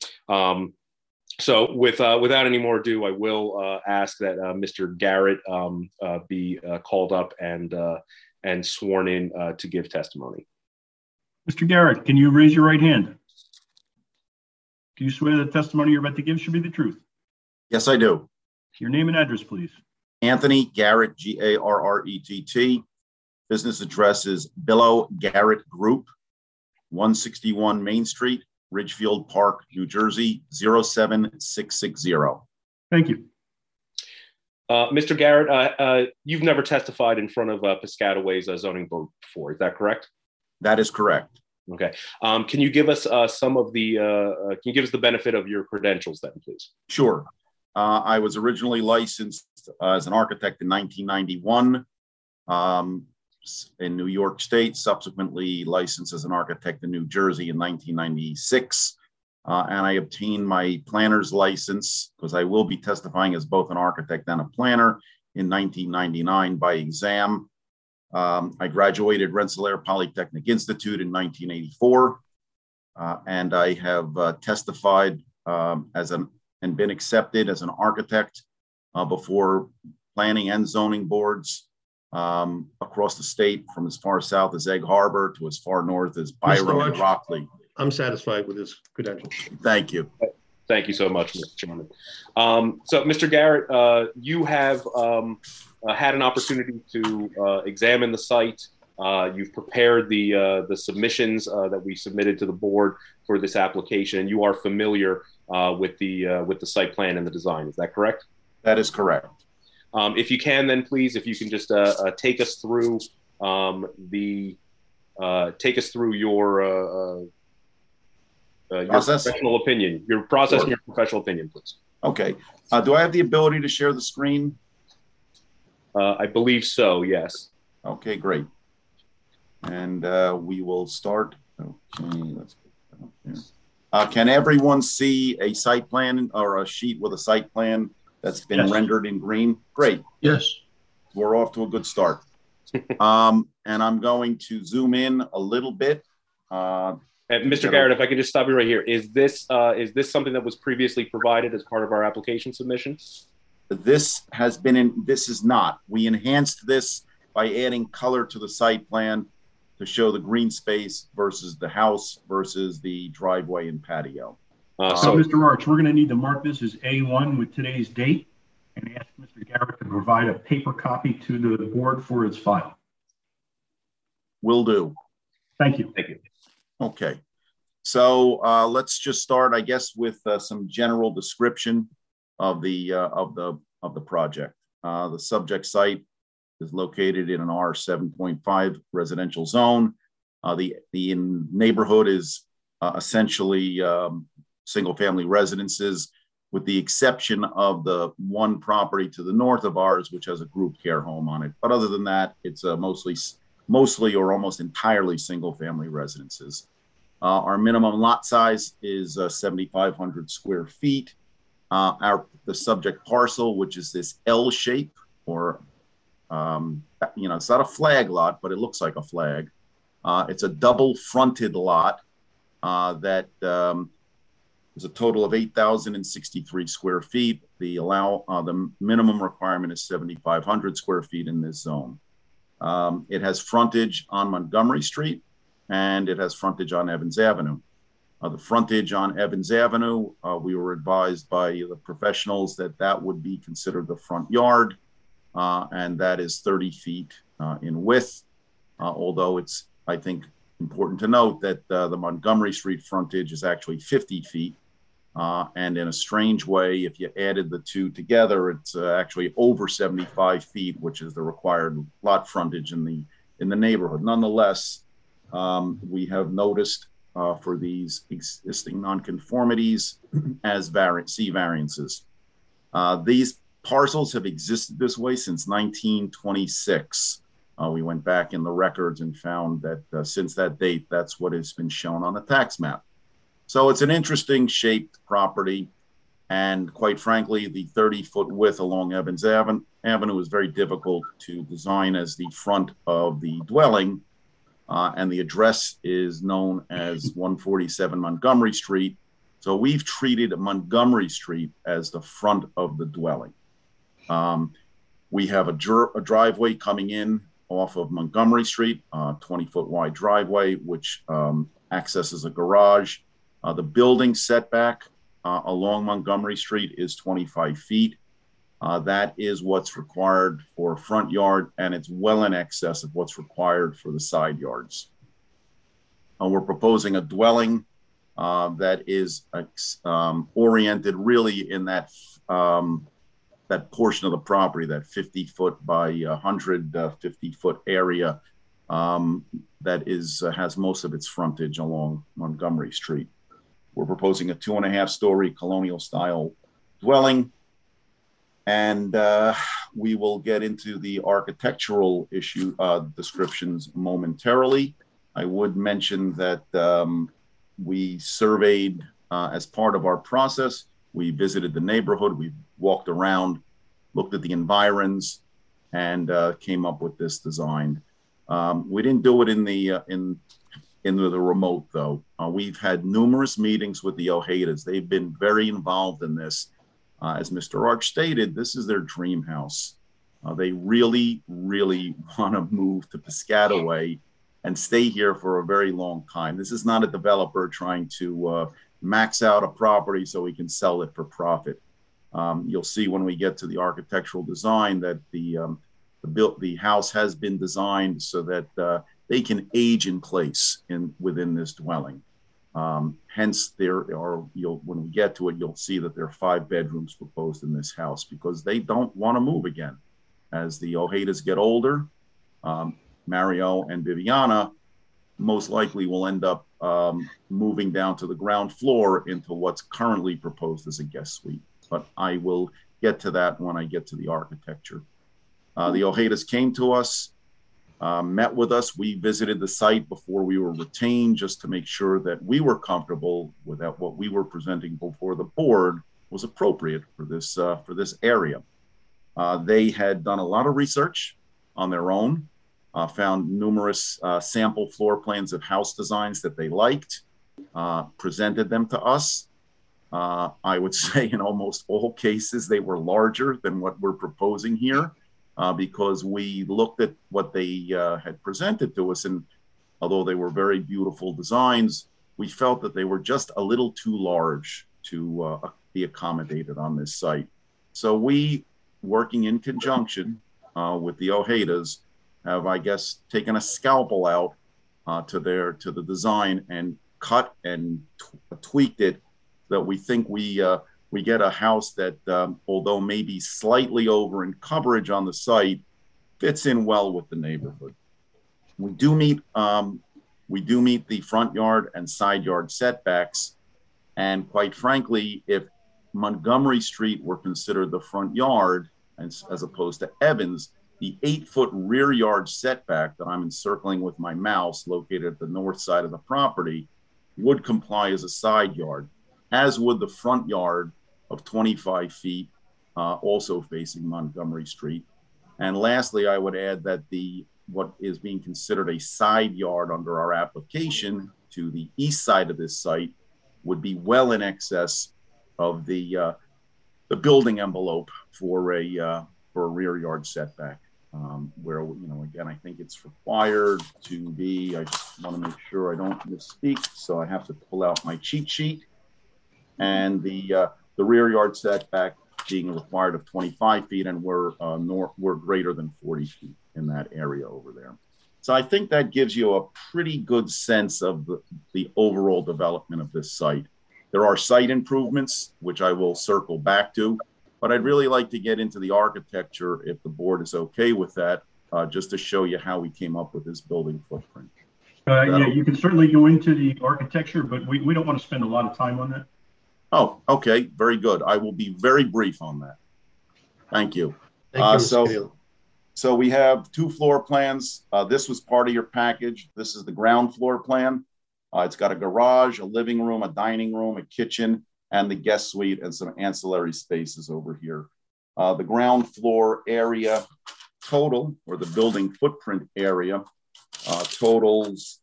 So without any more ado, I will ask that Mr. Garrett be called up and sworn in to give testimony. Mr. Garrett, can you raise your right hand? Do you swear the testimony you're about to give should be the truth? Yes, I do. Your name and address, please. Anthony Garrett, Garrett. Business address is Billow Garrett Group, 161 Main Street, Ridgefield Park, New Jersey, 07660. Thank you. Mr. Garrett, you've never testified in front of Piscataway's zoning board before, is that correct? That is correct. Okay. Can you give us can you give us the benefit of your credentials then, please? Sure. I was originally licensed as an architect in 1991 in New York State, subsequently licensed as an architect in New Jersey in 1996. And I obtained my planner's license, because I will be testifying as both an architect and a planner, in 1999 by exam. I graduated Rensselaer Polytechnic Institute in 1984, and I have testified and been accepted as an architect before planning and zoning boards across the state, from as far south as Egg Harbor to as far north as Byram and Rockley. I'm satisfied with his credentials. Thank you. Thank you so much, Mr. Chairman. So, Mr. Garrett, you have had an opportunity to examine the site. You've prepared the submissions that we submitted to the board for this application, and you are familiar with the site plan and the design. Is that correct? That is correct. If you can, then please, if you can just take us through your professional opinion, your process, and your professional opinion, please. Okay. Do I have the ability to share the screen? I believe so, yes. Okay, great. And we will start. Okay, let's get that up here. Can everyone see a site plan or a sheet with a site plan that's been rendered in green? Great. Yes. We're off to a good start. And I'm going to zoom in a little bit. And Mr. Garrett, if I could just stop you right here. Is this something that was previously provided as part of our application submission? This is not. We enhanced this by adding color to the site plan to show the green space versus the house versus the driveway and patio. So, Mr. Arch, we're going to need to mark this as A1 with today's date and ask Mr. Garrett to provide a paper copy to the board for its file. Will do. Thank you. Thank you. Okay. So let's just start, I guess, with some general description of the project. The subject site is located in an R7.5 residential zone. The neighborhood is essentially single-family residences, with the exception of the one property to the north of ours, which has a group care home on it. But other than that, it's mostly or almost entirely single-family residences. Our minimum lot size is 7,500 square feet. The subject parcel, which is this L shape, or It's not a flag lot, but it looks like a flag. It's a double fronted lot that is a total of 8,063 square feet. The minimum requirement is 7,500 square feet in this zone. It has frontage on Montgomery Street, and it has frontage on Evans Avenue. The frontage on Evans Avenue, we were advised by the professionals that would be considered the front yard, and that is 30 feet in width, although it's, I think, important to note that the Montgomery Street frontage is actually 50 feet. And in a strange way, if you added the two together, it's actually over 75 feet, which is the required lot frontage in the neighborhood. Nonetheless, we have noticed for these existing nonconformities as C variances. These parcels have existed this way since 1926. We went back in the records and found that since that date, that's what has been shown on the tax map. So it's an interesting shaped property. And quite frankly, the 30-foot width along Evans Avenue is very difficult to design as the front of the dwelling. And the address is known as 147 Montgomery Street. So we've treated Montgomery Street as the front of the dwelling. We have a driveway coming in off of Montgomery Street, 20-foot wide driveway, which accesses a garage. The building setback along Montgomery Street is 25 feet. That is what's required for a front yard, and it's well in excess of what's required for the side yards. We're proposing a dwelling that is oriented really in that portion of the property, that 50-foot by 150-foot area that has most of its frontage along Montgomery Street. We're proposing a 2.5-story colonial style dwelling. And we will get into the architectural descriptions momentarily. I would mention that we surveyed as part of our process. We visited the neighborhood, we walked around, looked at the environs, and came up with this design. We didn't do it in the remote, though. We've had numerous meetings with the Ojedas. They've been very involved in this. As Mr. Arch stated, this is their dream house. They really, really want to move to Piscataway and stay here for a very long time. This is not a developer trying to max out a property so he can sell it for profit. You'll see when we get to the architectural design that the house has been designed so that they can age in place within this dwelling. Hence, when we get to it, you'll see that there are 5 bedrooms proposed in this house because they don't want to move again. As the Ojedas get older, Mario and Viviana most likely will end up moving down to the ground floor into what's currently proposed as a guest suite. But I will get to that when I get to the architecture. The Ojedas came to us, met with us. We visited the site before we were retained just to make sure that we were comfortable with that what we were presenting before the board was appropriate for this area. They had done a lot of research on their own, found numerous sample floor plans of house designs that they liked, presented them to us. I would say in almost all cases, they were larger than what we're proposing here. Because we looked at what they had presented to us, and although they were very beautiful designs, we felt that they were just a little too large to be accommodated on this site. So we, working in conjunction with the Ojedas, have, I guess, taken a scalpel out to the design and cut and tweaked it that we think we get a house that, although maybe slightly over in coverage on the site, fits in well with the neighborhood. We do meet the front yard and side yard setbacks. And quite frankly, if Montgomery Street were considered the front yard, as opposed to Evans, the 8-foot rear yard setback that I'm encircling with my mouse located at the north side of the property would comply as a side yard, as would the front yard of 25 feet, also facing Montgomery Street. And lastly, I would add that what is being considered a side yard under our application to the east side of this site would be well in excess of the building envelope for a rear yard setback. Where, again, I think it's required to be, I just want to make sure I don't misspeak, so I have to pull out my cheat sheet. And the rear yard setback being required of 25 feet, and we're greater than 40 feet in that area over there. So I think that gives you a pretty good sense of the overall development of this site. There are site improvements, which I will circle back to, but I'd really like to get into the architecture, if the board is okay with that, just to show you how we came up with this building footprint. Yeah, you can certainly go into the architecture, but we don't want to spend a lot of time on that. Oh, okay, very good. I will be very brief on that. Thank you. Thank you, Mr. Haley. So we have two floor plans. This was part of your package. This is the ground floor plan. It's got a garage, a living room, a dining room, a kitchen, and the guest suite and some ancillary spaces over here. The ground floor area total, or the building footprint area, totals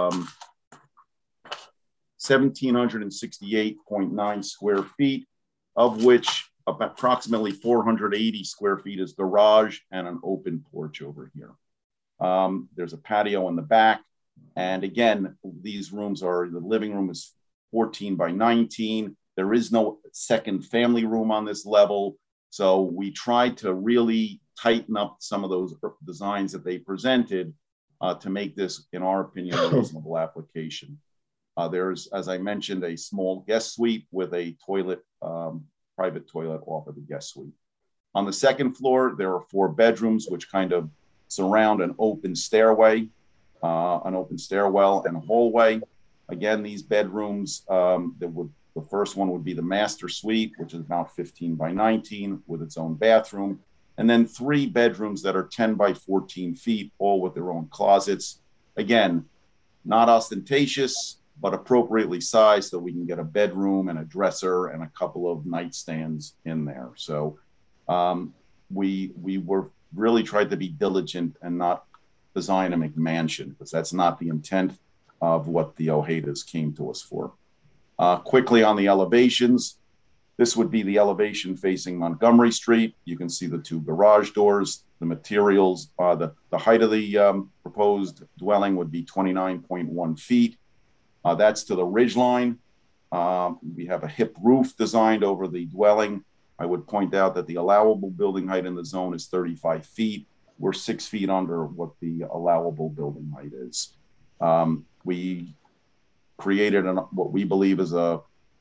1,768.9 square feet, of which approximately 480 square feet is garage and an open porch over here. There's a patio in the back. And again, these rooms the living room is 14 by 19. There is no second family room on this level. So we tried to really tighten up some of those designs that they presented to make this, in our opinion, a reasonable application. There's, as I mentioned, a small guest suite with a toilet, private toilet off of the guest suite. On the second floor, there are 4 bedrooms, which kind of surround an open stairway, an open stairwell and a hallway. Again, these bedrooms, the first one would be the master suite, which is about 15 by 19 with its own bathroom. And then 3 bedrooms that are 10 by 14 feet, all with their own closets. Again, not ostentatious, but appropriately sized so we can get a bedroom and a dresser and a couple of nightstands in there. So we were really tried to be diligent and not design a McMansion, because that's not the intent of what the Ojedas came to us for. Quickly on the elevations, this would be the elevation facing Montgomery Street. You can see the 2 garage doors, the materials, the height of the proposed dwelling would be 29.1 feet. That's to the ridge line. We have a hip roof designed over the dwelling. I would point out that the allowable building height in the zone is 35 feet. We're 6 feet under what the allowable building height is. We created what we believe is a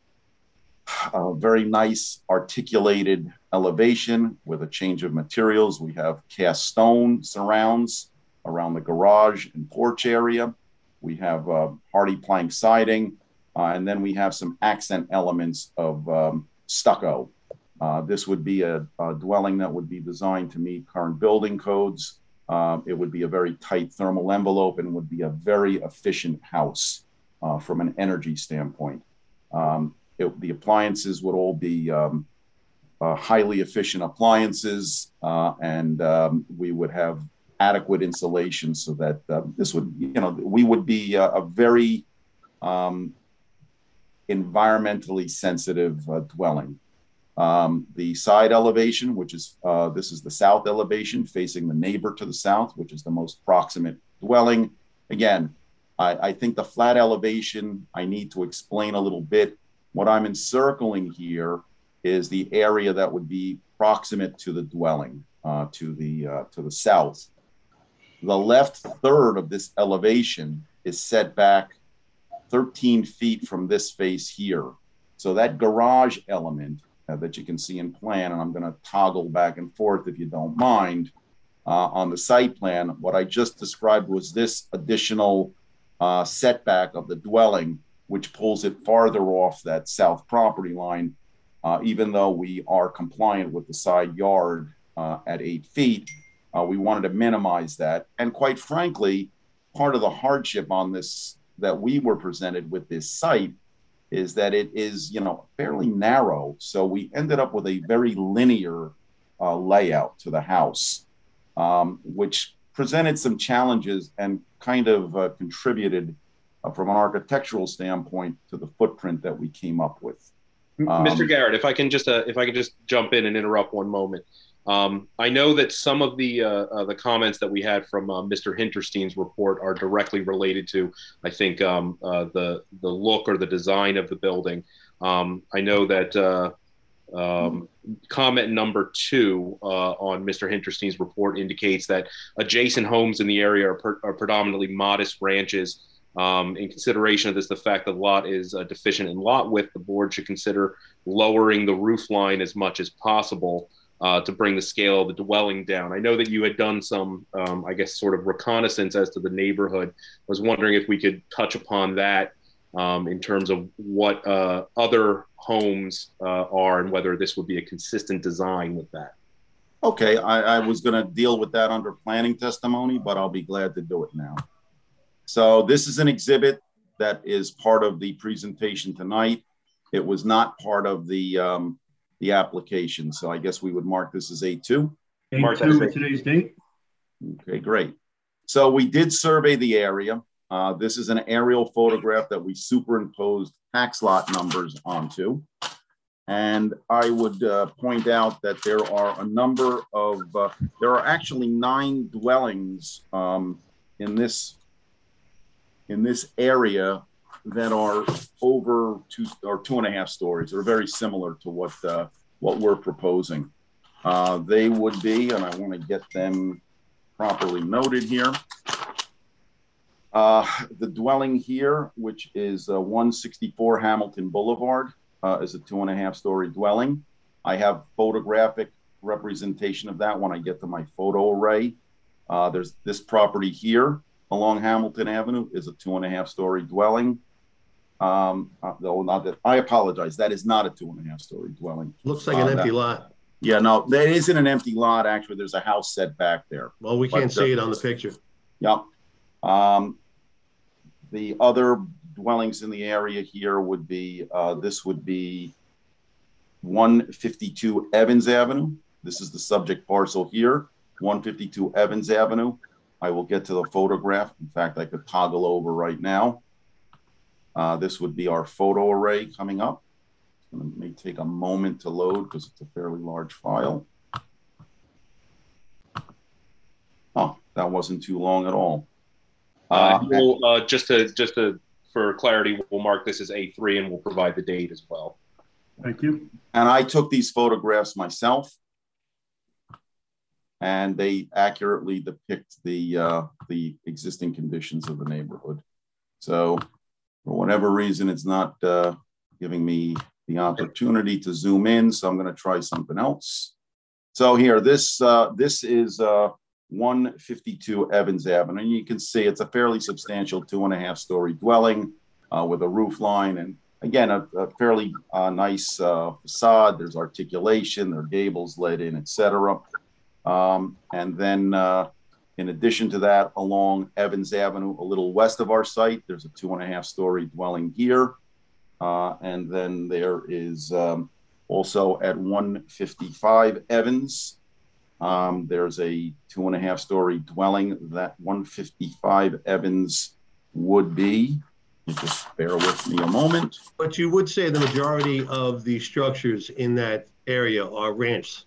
very nice articulated elevation with a change of materials. We have cast stone surrounds around the garage and porch area. We have hardy plank siding, and then we have some accent elements of stucco. This would be a dwelling that would be designed to meet current building codes. It would be a very tight thermal envelope and would be a very efficient house from an energy standpoint. The appliances would all be highly efficient appliances, and we would have adequate insulation so that this would, we would be a very environmentally sensitive dwelling. The side elevation, which is, this is the south elevation facing the neighbor to the south, which is the most proximate dwelling. Again, I think the flat elevation, I need to explain a little bit. What I'm encircling here is the area that would be proximate to the dwelling, to the south. The left third of this elevation is set back 13 feet from this face here. So that garage element that you can see in plan, and I'm going to toggle back and forth if you don't mind, on the site plan, what I just described was this additional setback of the dwelling, which pulls it farther off that south property line, even though we are compliant with the side yard at 8 feet. We wanted to minimize that. And quite frankly, part of the hardship on this that we were presented with this site is that it is, fairly narrow. So we ended up with a very linear layout to the house. which presented some challenges and kind of contributed from an architectural standpoint to the footprint that we came up with. Mr. Garrett, if I can just jump in and interrupt one moment. I know that some of the comments that we had from Mr. Hinterstein's report are directly related to, I think, the look or the design of the building. I know that comment number 2 on Mr. Hinterstein's report indicates that adjacent homes in the area are predominantly modest ranches. In consideration of this, the fact that the lot is deficient in lot width, the board should consider lowering the roof line as much as possible to bring the scale of the dwelling down. I know that you had done some, I guess, sort of reconnaissance as to the neighborhood. I was wondering if we could touch upon that in terms of what other homes are and whether this would be a consistent design with that. Okay, I was going to deal with that under planning testimony, but I'll be glad to do it now. So this is an exhibit that is part of the presentation tonight. It was not part of the application, so I guess we would mark this as A2. A2 with today's date. Okay, great. So we did survey the area. This is an aerial photograph that we superimposed tax lot numbers onto. And I would point out that there are a number of, there are actually 9 dwellings in this area that are over 2.5 stories, or very similar to what we're proposing. They would be, and I want to get them properly noted here. The dwelling here, which is 164 Hamilton Boulevard, is a 2.5-story dwelling. I have photographic representation of that when I get to my photo array. There's this property here along Hamilton Avenue is a 2.5-story dwelling. Though not that, I apologize, that is not a 2.5-story dwelling. Looks like an empty lot. Yeah, no, that isn't an empty lot. Actually, there's a house set back there. Well, we can't see it on the picture. Yep. The other dwellings in the area here would be, this would be 152 Evans Avenue. This is the subject parcel here, 152 Evans Avenue. I will get to the photograph. In fact, I could toggle over right now. This would be our photo array coming up. It may take a moment to load because it's a fairly large file. Oh, that wasn't too long at all. We'll, just to for clarity, we'll mark this as A3 and we'll provide the date as well. Thank you. And I took these photographs myself, and they accurately depict the existing conditions of the neighborhood. So for whatever reason, it's not giving me the opportunity to zoom in, so I'm going to try something else. So here, this is 152 Evans Avenue, and you can see it's a fairly substantial 2.5-story dwelling with a roof line, and again, a fairly nice facade. There's articulation, there are gables let in, etc. And then in addition to that, along Evans Avenue, a little west of our site, there's a 2.5-story dwelling here. And then there is also at 155 Evans, there's a 2.5-story dwelling. That 155 Evans would be, just bear with me a moment. But you would say the majority of the structures in that area are ranch.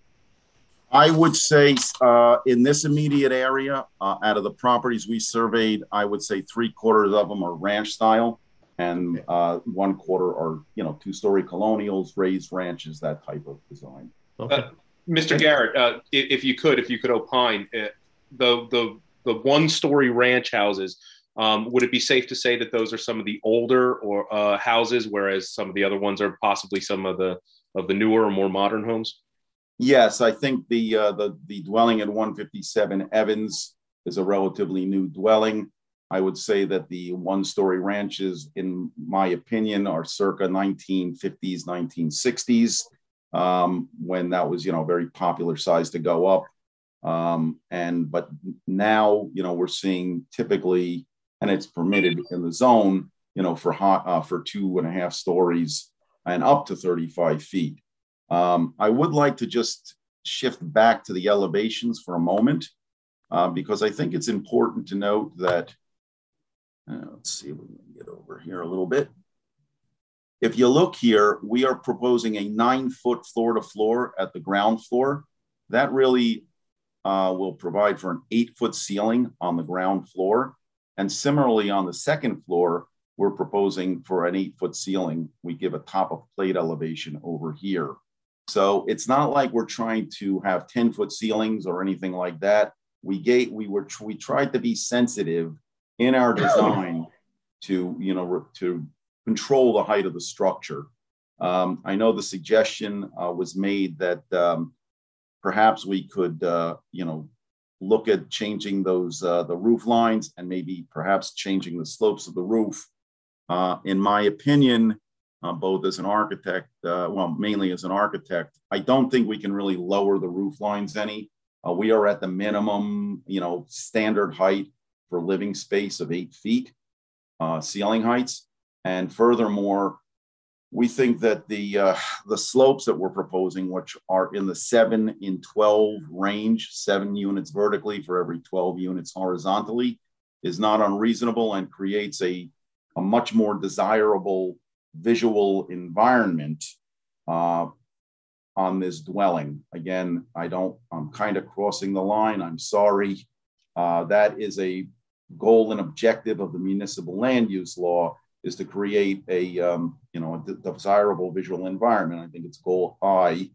I would say in this immediate area, out of the properties we surveyed, I would say 3/4 of them are ranch style, and 1/4 are, 2-story colonials, raised ranches, that type of design. Okay. Mr. Garrett, if you could opine, the 1-story ranch houses, would it be safe to say that those are some of the older or houses, whereas some of the other ones are possibly some of the newer or more modern homes? Yes, I think the dwelling at 157 Evans is a relatively new dwelling. I would say that the 1-story ranches, in my opinion, are circa 1950s, 1960s, when that was, very popular size to go up. But now, we're seeing typically, and it's permitted in the zone, for 2.5 stories and up to 35 feet. I would like to just shift back to the elevations for a moment, because I think it's important to note that, let's see if we can get over here a little bit. If you look here, we are proposing a 9-foot floor to floor at the ground floor. That really will provide for an 8-foot ceiling on the ground floor. And similarly on the second floor, we're proposing for an 8-foot ceiling. We give a top of plate elevation over here. So it's not like we're trying to have 10-foot ceilings or anything like that. We tried to be sensitive in our design to, to control the height of the structure. I know the suggestion was made that perhaps we could, look at changing those the roof lines and maybe perhaps changing the slopes of the roof. In my opinion, both as an architect, mainly as an architect, I don't think we can really lower the roof lines any. We are at the minimum, standard height for living space of 8 feet, ceiling heights. And furthermore, we think that the slopes that we're proposing, which are in the 7 in 12 range, 7 units vertically for every 12 units horizontally, is not unreasonable and creates a much more desirable visual environment on this dwelling. Again, I'm kind of crossing the line. I'm sorry. That is a goal and objective of the municipal land use law, is to create a desirable visual environment. I think it's goal I.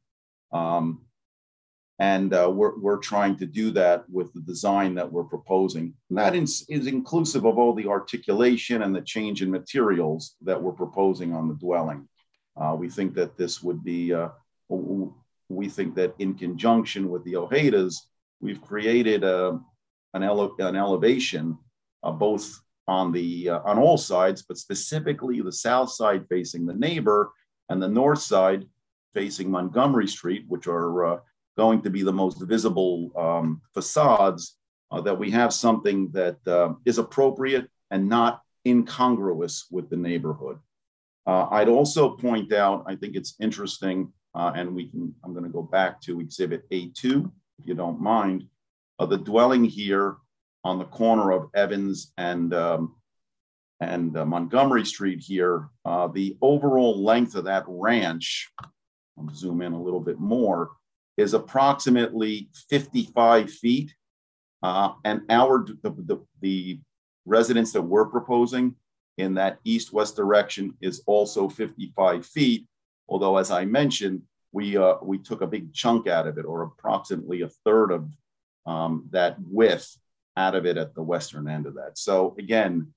We're trying to do that with the design that we're proposing. And that is inclusive of all the articulation and the change in materials that we're proposing on the dwelling. We think that this would be, we think that in conjunction with the Ojedas, we've created an elevation both on all sides, but specifically the south side facing the neighbor and the north side facing Montgomery Street, which are going to be the most visible facades, that we have something that is appropriate and not incongruous with the neighborhood. I'd also point out, I think it's interesting, I'm going to go back to Exhibit A2, if you don't mind, the dwelling here on the corner of Evans and Montgomery Street here, the overall length of that ranch, I'll zoom in a little bit more, is approximately 55 feet. And the residence that we're proposing in that east-west direction is also 55 feet. Although, as I mentioned, we took a big chunk out of it, or approximately a third of that width out of it at the western end of that. So again,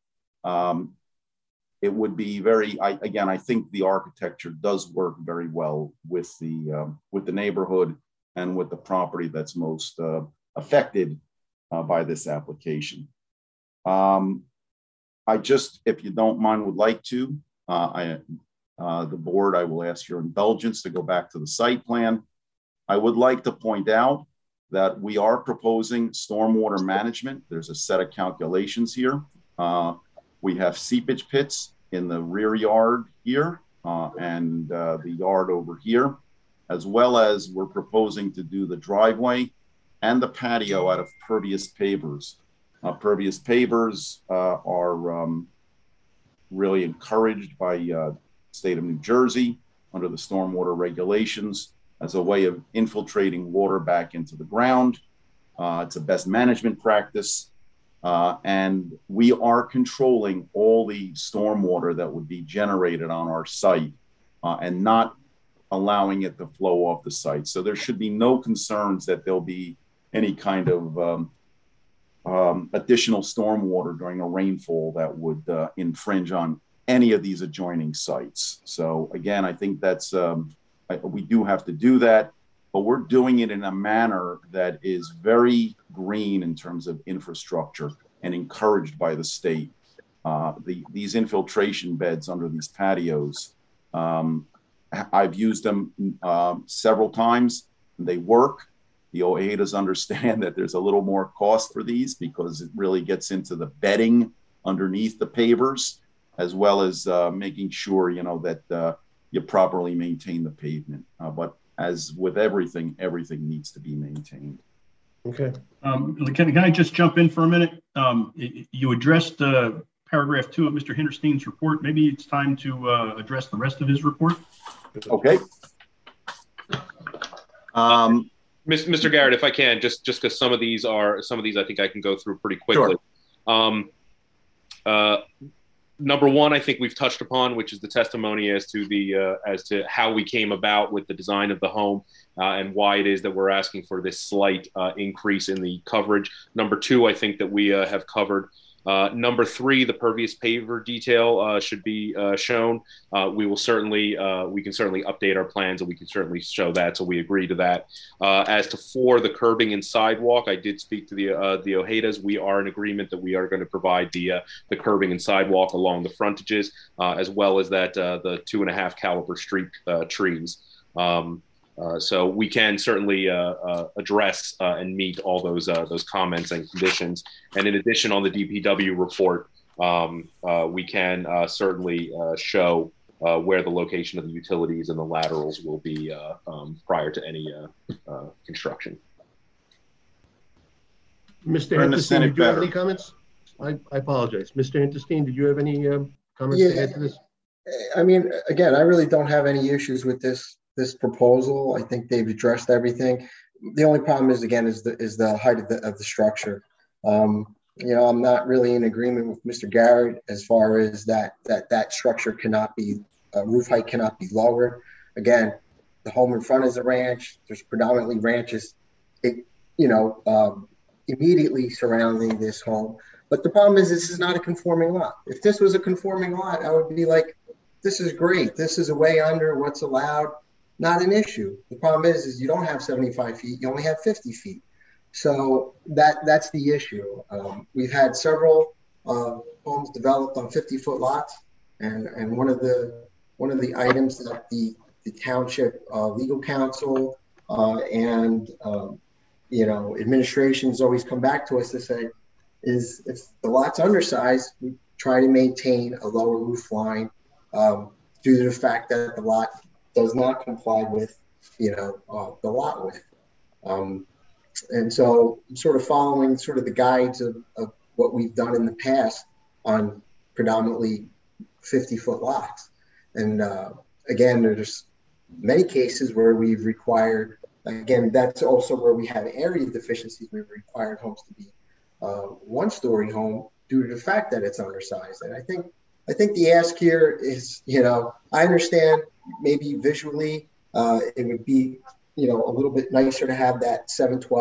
it would be I think the architecture does work very well with the neighborhood and with the property that's most affected by this application. I just, if you don't mind, would like to, the board, I will ask your indulgence to go back to the site plan. I would like to point out that we are proposing stormwater management. There's a set of calculations here. We have seepage pits in the rear yard here and the yard over here, as well as we're proposing to do the driveway and the patio out of pervious pavers. Pervious pavers are really encouraged by the state of New Jersey under the stormwater regulations as a way of infiltrating water back into the ground. It's a best management practice. And we are controlling all the stormwater that would be generated on our site and not allowing it to flow off the site. So there should be no concerns that there'll be any kind of additional stormwater during a rainfall that would infringe on any of these adjoining sites. So again, I think that's, we do have to do that, but we're doing it in a manner that is very green in terms of infrastructure and encouraged by the state. These infiltration beds under these patios, I've used them several times. They work. The Ojedas understand that there's a little more cost for these because it really gets into the bedding underneath the pavers, as well as making sure, that you properly maintain the pavement. But as with everything, everything needs to be maintained. Okay. Can I just jump in for a minute? You addressed paragraph 2 of Mr. Hinterstein's report. Maybe it's time to address the rest of his report. Okay. Mr. Garrett, if I can, just because some of these I think I can go through pretty quickly. Sure. Number one, I think we've touched upon, which is the testimony as to how we came about with the design of the home and why it is that we're asking for this slight increase in the coverage. Number two, I think that we have covered. Number three, the pervious paver detail should be shown. We can certainly update our plans, and we can certainly show that. So we agree to that. As to 4, the curbing and sidewalk, I did speak to the Ojedas. We are in agreement that we are going to provide the curbing and sidewalk along the frontages, as well as that the 2.5 caliber street trees. So we can certainly address and meet all those comments and conditions. And in addition, on the DPW report, we can certainly show where the location of the utilities and the laterals will be prior to any construction. Mr. Hinterstein, did you have any comments? I apologize. Mr. Hinterstein, did you have any comments to add to this? I mean, again, I really don't have any issues with this proposal. I think they've addressed everything. The only problem is, again, is the height of the structure. You know, I'm not really in agreement with Mr. Garrett as far as that structure cannot be, roof height cannot be lower. Again, the home in front is a ranch. There's predominantly ranches, immediately surrounding this home. But the problem is, this is not a conforming lot. If this was a conforming lot, I would be like, this is great. This is a way under what's allowed. Not an issue. The problem is you don't have 75 feet. You only have 50 feet. So that's the issue. We've had several homes developed on 50-foot lots, and one of the items that the township legal counsel and administrations always come back to us to say is, if the lot's undersized, we try to maintain a lower roof line due to the fact that the lot does not comply with, the lot width. And so I'm sort of following sort of the guides of what we've done in the past on predominantly 50-foot lots. And again, there's many cases where we've required, again, that's also where we have area deficiencies. We've required homes to be one-story home due to the fact that it's undersized. And I think the ask here is, I understand maybe visually it would be, a little bit nicer to have that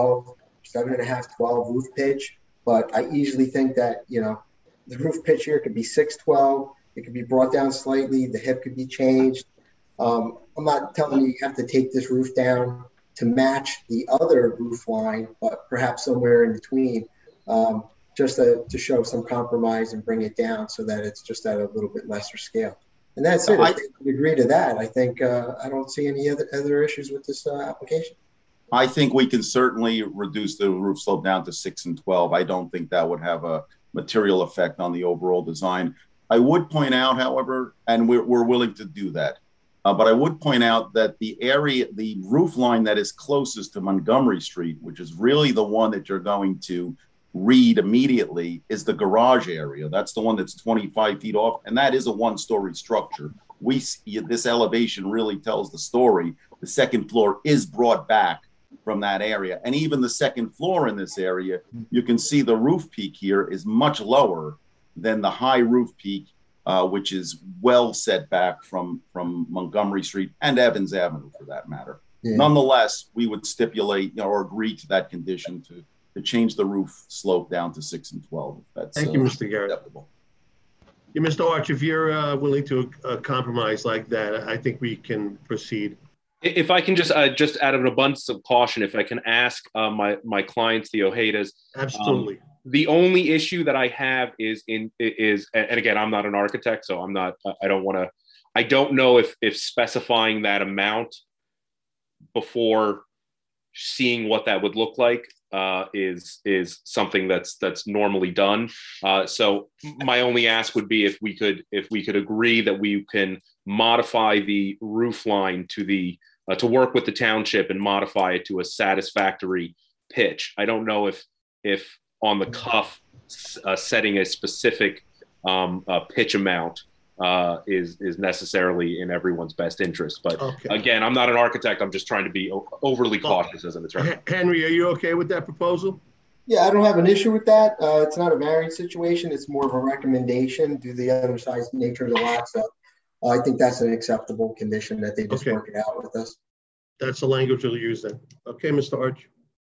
7.5, 12 roof pitch. But I easily think that, the roof pitch here could be 6.12. It could be brought down slightly. The hip could be changed. I'm not telling you have to take this roof down to match the other roof line, but perhaps somewhere in between, just to show some compromise and bring it down so that it's just at a little bit lesser scale. And that's it. I think we agree to that. I think I don't see any other issues with this application. I think we can certainly reduce the roof slope down to 6 and 12. I don't think that would have a material effect on the overall design. I would point out, however, and we're willing to do that, but I would point out that the roof line that is closest to Montgomery Street, which is really the one that you're going to read immediately, is the garage area. That's the one that's 25 feet off, and that is a one-story structure. We see this elevation really tells the story. The second floor is brought back from that area, and even the second floor in this area, you can see the roof peak here is much lower than the high roof peak, which is well set back from Montgomery Street and Evans Avenue, for that matter. Yeah. Nonetheless, we would stipulate or agree to that condition to change the roof slope down to 6 and 12. That's Thank you, Mr. Garrett. Acceptable. Yeah, Mr. Arch, if you're willing to compromise like that, I think we can proceed. If I can just out of an abundance of caution, if I can ask my clients, the Ojedas. Absolutely. The only issue that I have is, and again, I'm not an architect, so I don't know if specifying that amount before seeing what that would look like is something that's normally done. So my only ask would be if we could agree that we can modify the roof line to the to work with the township and modify it to a satisfactory pitch. I don't know if on the cuff setting a specific pitch amount is necessarily in everyone's best interest. But again, I'm not an architect. I'm just trying to be overly cautious as an attorney. Henry, are you okay with that proposal? Yeah, I don't have an issue with that. It's not a marriage situation. It's more of a recommendation due to the undersized nature of the lot. So I think that's an acceptable condition that they just work it out with us. That's the language we'll use then. Okay, Mr. Arch.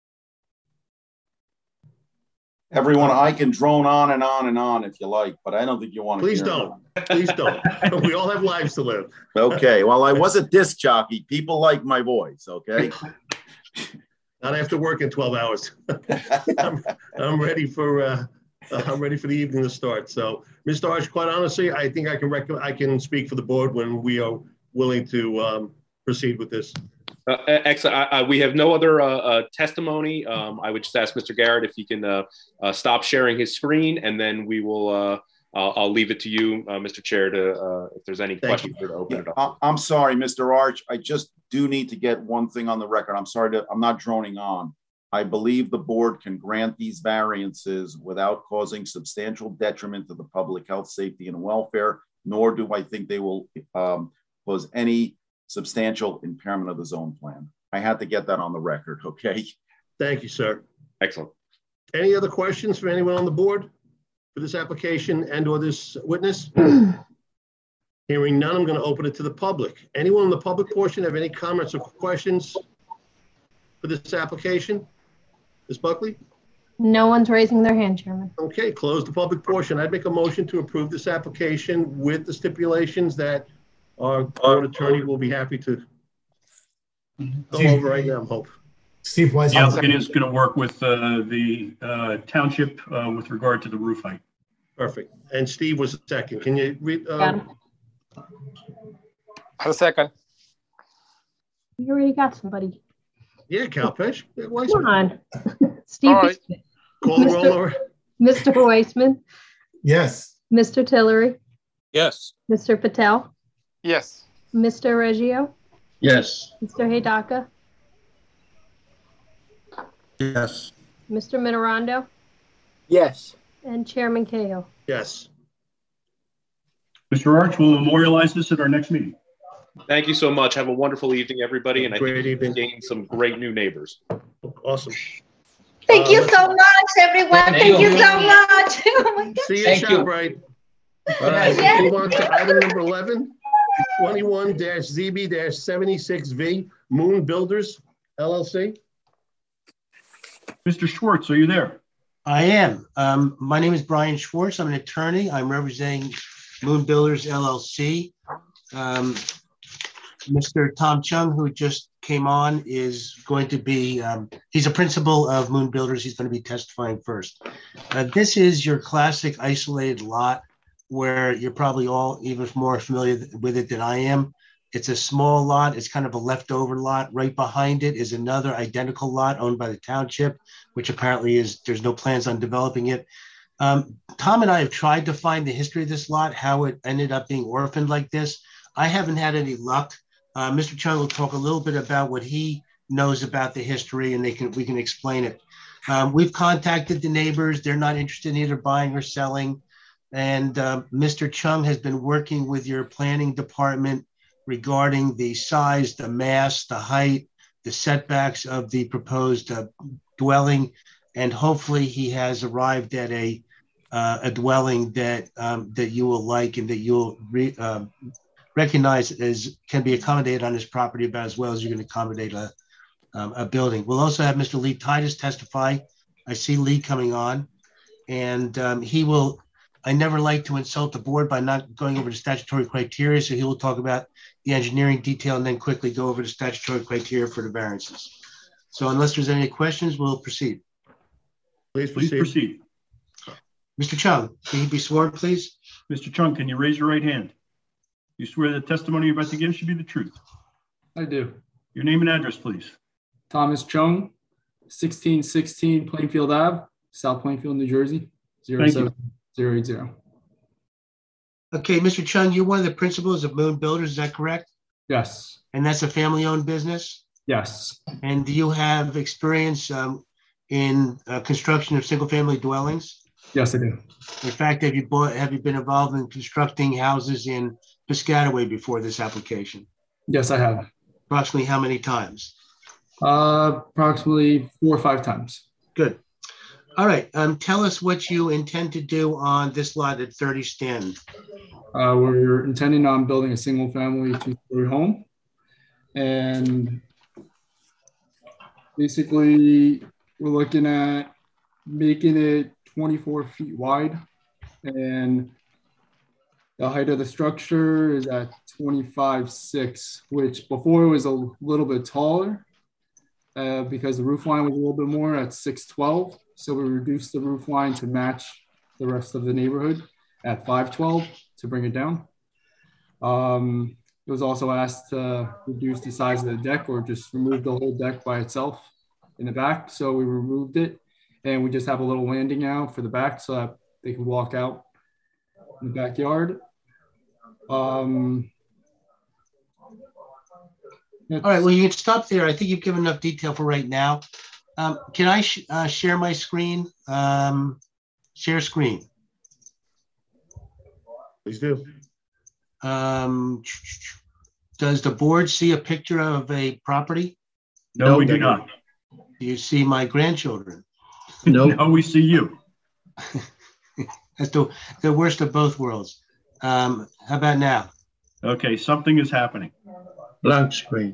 Everyone, I can drone on and on and on if you like, but I don't think you want to. Please don't. Please don't. We all have lives to live. Okay. Well, I was a disc jockey. People like my voice. Okay. Not after working 12 hours. I'm ready for the evening to start. So, Mr. Arch, quite honestly, I think I can speak for the board when we are willing to proceed with this. Excellent. We have no other testimony. I would just ask Mr. Garrett if he can stop sharing his screen, and then we will. I'll leave it to you, Mr. Chair, to if there's any questions to open it up. I'm sorry, Mr. Arch. I just do need to get one thing on the record. I'm not droning on. I believe the board can grant these variances without causing substantial detriment to the public health, safety, and welfare, nor do I think they will cause any substantial impairment of the zone plan. I had to get that on the record, okay? Thank you, sir. Excellent. Any other questions from anyone on the board for this application and or this witness? Hearing none, I'm going to open it to the public. Anyone in the public portion have any comments or questions for this application? Ms. Buckley? No one's raising their hand, Chairman. Okay, close the public portion. I'd make a motion to approve this application with the stipulations that our board attorney will be happy to go over right now, Hope. Steve Weiss. The applicant is going to work with the township with regard to the roof height. Perfect. And Steve was the second. Can you read? A second. You already got somebody. Yeah, Kalpesh. Come on. Steve. All right. Call the roll over. Mr. Weissman. Yes. Mr. Tillery. Yes. Mr. Patel. Yes. Mr. Reggio. Yes. Mr. Hidaka. Yes. Mr. Minorando. Yes. And Chairman Cahill. Yes. Mr. Arch, we'll memorialize this at our next meeting. Thank you so much. Have a wonderful evening, everybody. And I think evening. Gain some great new neighbors. Awesome. Thank you so much, everyone. Thank you so much. Oh my God. See you at ShopRite. All right, move on to item number 11, 21-ZB-76V, Moon Builders, LLC. Mr. Schwartz, are you there? I am. My name is Brian Schwartz. I'm an attorney. I'm representing Moon Builders, LLC. Mr. Tom Chung, who just came on, is going to be, he's a principal of Moon Builders. He's going to be testifying first. This is your classic isolated lot where you're probably all even more familiar with it than I am. It's a small lot. It's kind of a leftover lot. Right behind it is another identical lot owned by the township, which apparently is, there's no plans on developing it. Tom and I have tried to find the history of this lot, how it ended up being orphaned like this. I haven't had any luck. Mr. Chung will talk a little bit about what he knows about the history, and we can explain it. We've contacted the neighbors. They're not interested in either buying or selling. And Mr. Chung has been working with your planning department regarding the size, the mass, the height, the setbacks of the proposed dwelling. And hopefully he has arrived at a dwelling that you will like and that you'll recognize as can be accommodated on this property about as well as you're going to accommodate a building. We'll also have Mr. Lee Titus testify. I see Lee coming on, and he will, I never like to insult the board by not going over the statutory criteria, so he will talk about the engineering detail and then quickly go over the statutory criteria for the variances. So unless there's any questions, we'll proceed. Please proceed. Mr. Chung, can you be sworn, please? Mr. Chung, can you raise your right hand? You swear the testimony you're about to give should be the truth? I do. Your name and address, please. Thomas Chung, 1616 Plainfield Ave, South Plainfield, New Jersey, 07080. Okay, Mr. Chung, you're one of the principals of Moon Builders, is that correct? Yes. And that's a family-owned business? Yes. And do you have experience in construction of single-family dwellings? Yes, I do. In fact, have you been involved in constructing houses in Piscataway before this application? Yes, I have. Approximately how many times? Approximately 4 or 5 times. Good. All right. Tell us what you intend to do on this lot at 30 Stanton. We're intending on building a single-family 2-story home, and basically we're looking at making it 24 feet wide, and the height of the structure is at 25.6, which before was a little bit taller because the roof line was a little bit more at 6.12. So we reduced the roof line to match the rest of the neighborhood at 5.12 to bring it down. It was also asked to reduce the size of the deck or just remove the whole deck by itself in the back. So we removed it, and we just have a little landing out for the back so that they can walk out in the backyard. All right, well, you can stop there. I think you've given enough detail for right now. Can I share my screen? Share screen. Please do. Does the board see a picture of a property? No, we do not. Do you see my grandchildren? No, we see you. That's the worst of both worlds. How about now? Okay, something is happening. Blank screen.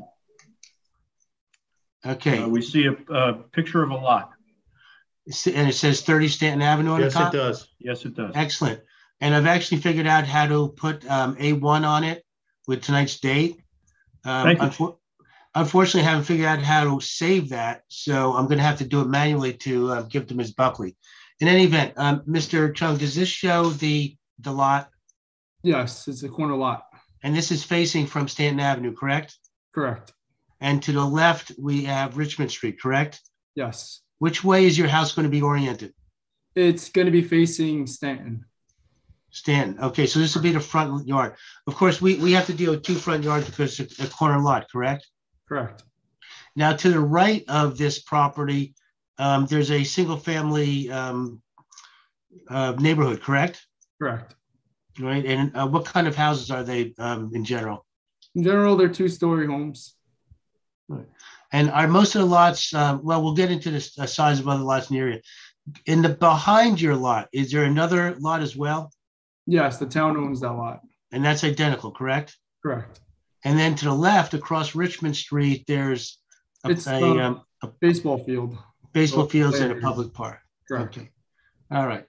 Okay. We see a picture of a lot. And it says 30 Stanton Avenue on the top? Yes, it does. Yes, it does. Excellent. And I've actually figured out how to put A1 on it with tonight's date. Unfortunately, I haven't figured out how to save that, so I'm going to have to do it manually to give to Ms. Buckley. In any event, Mr. Chung, does this show the lot? Yes, it's a corner lot. And this is facing from Stanton Avenue, correct? Correct. And to the left, we have Richmond Street, correct? Yes. Which way is your house going to be oriented? It's going to be facing Stanton. Stanton. Okay, so this will be the front yard. Of course, we have to deal with 2 front yards because it's a corner lot, correct? Correct. Now, to the right of this property, there's a single-family neighborhood, correct? Correct. Right. And what kind of houses are they in general? In general, they're 2-story homes. Right. And are most of the lots, well, we'll get into the size of other lots in the area. In the behind your lot, is there another lot as well? Yes, the town owns that lot. And that's identical, correct? Correct. And then to the left, across Richmond Street, there's a baseball field. Baseball fields in a public park. Correct. Okay. All right.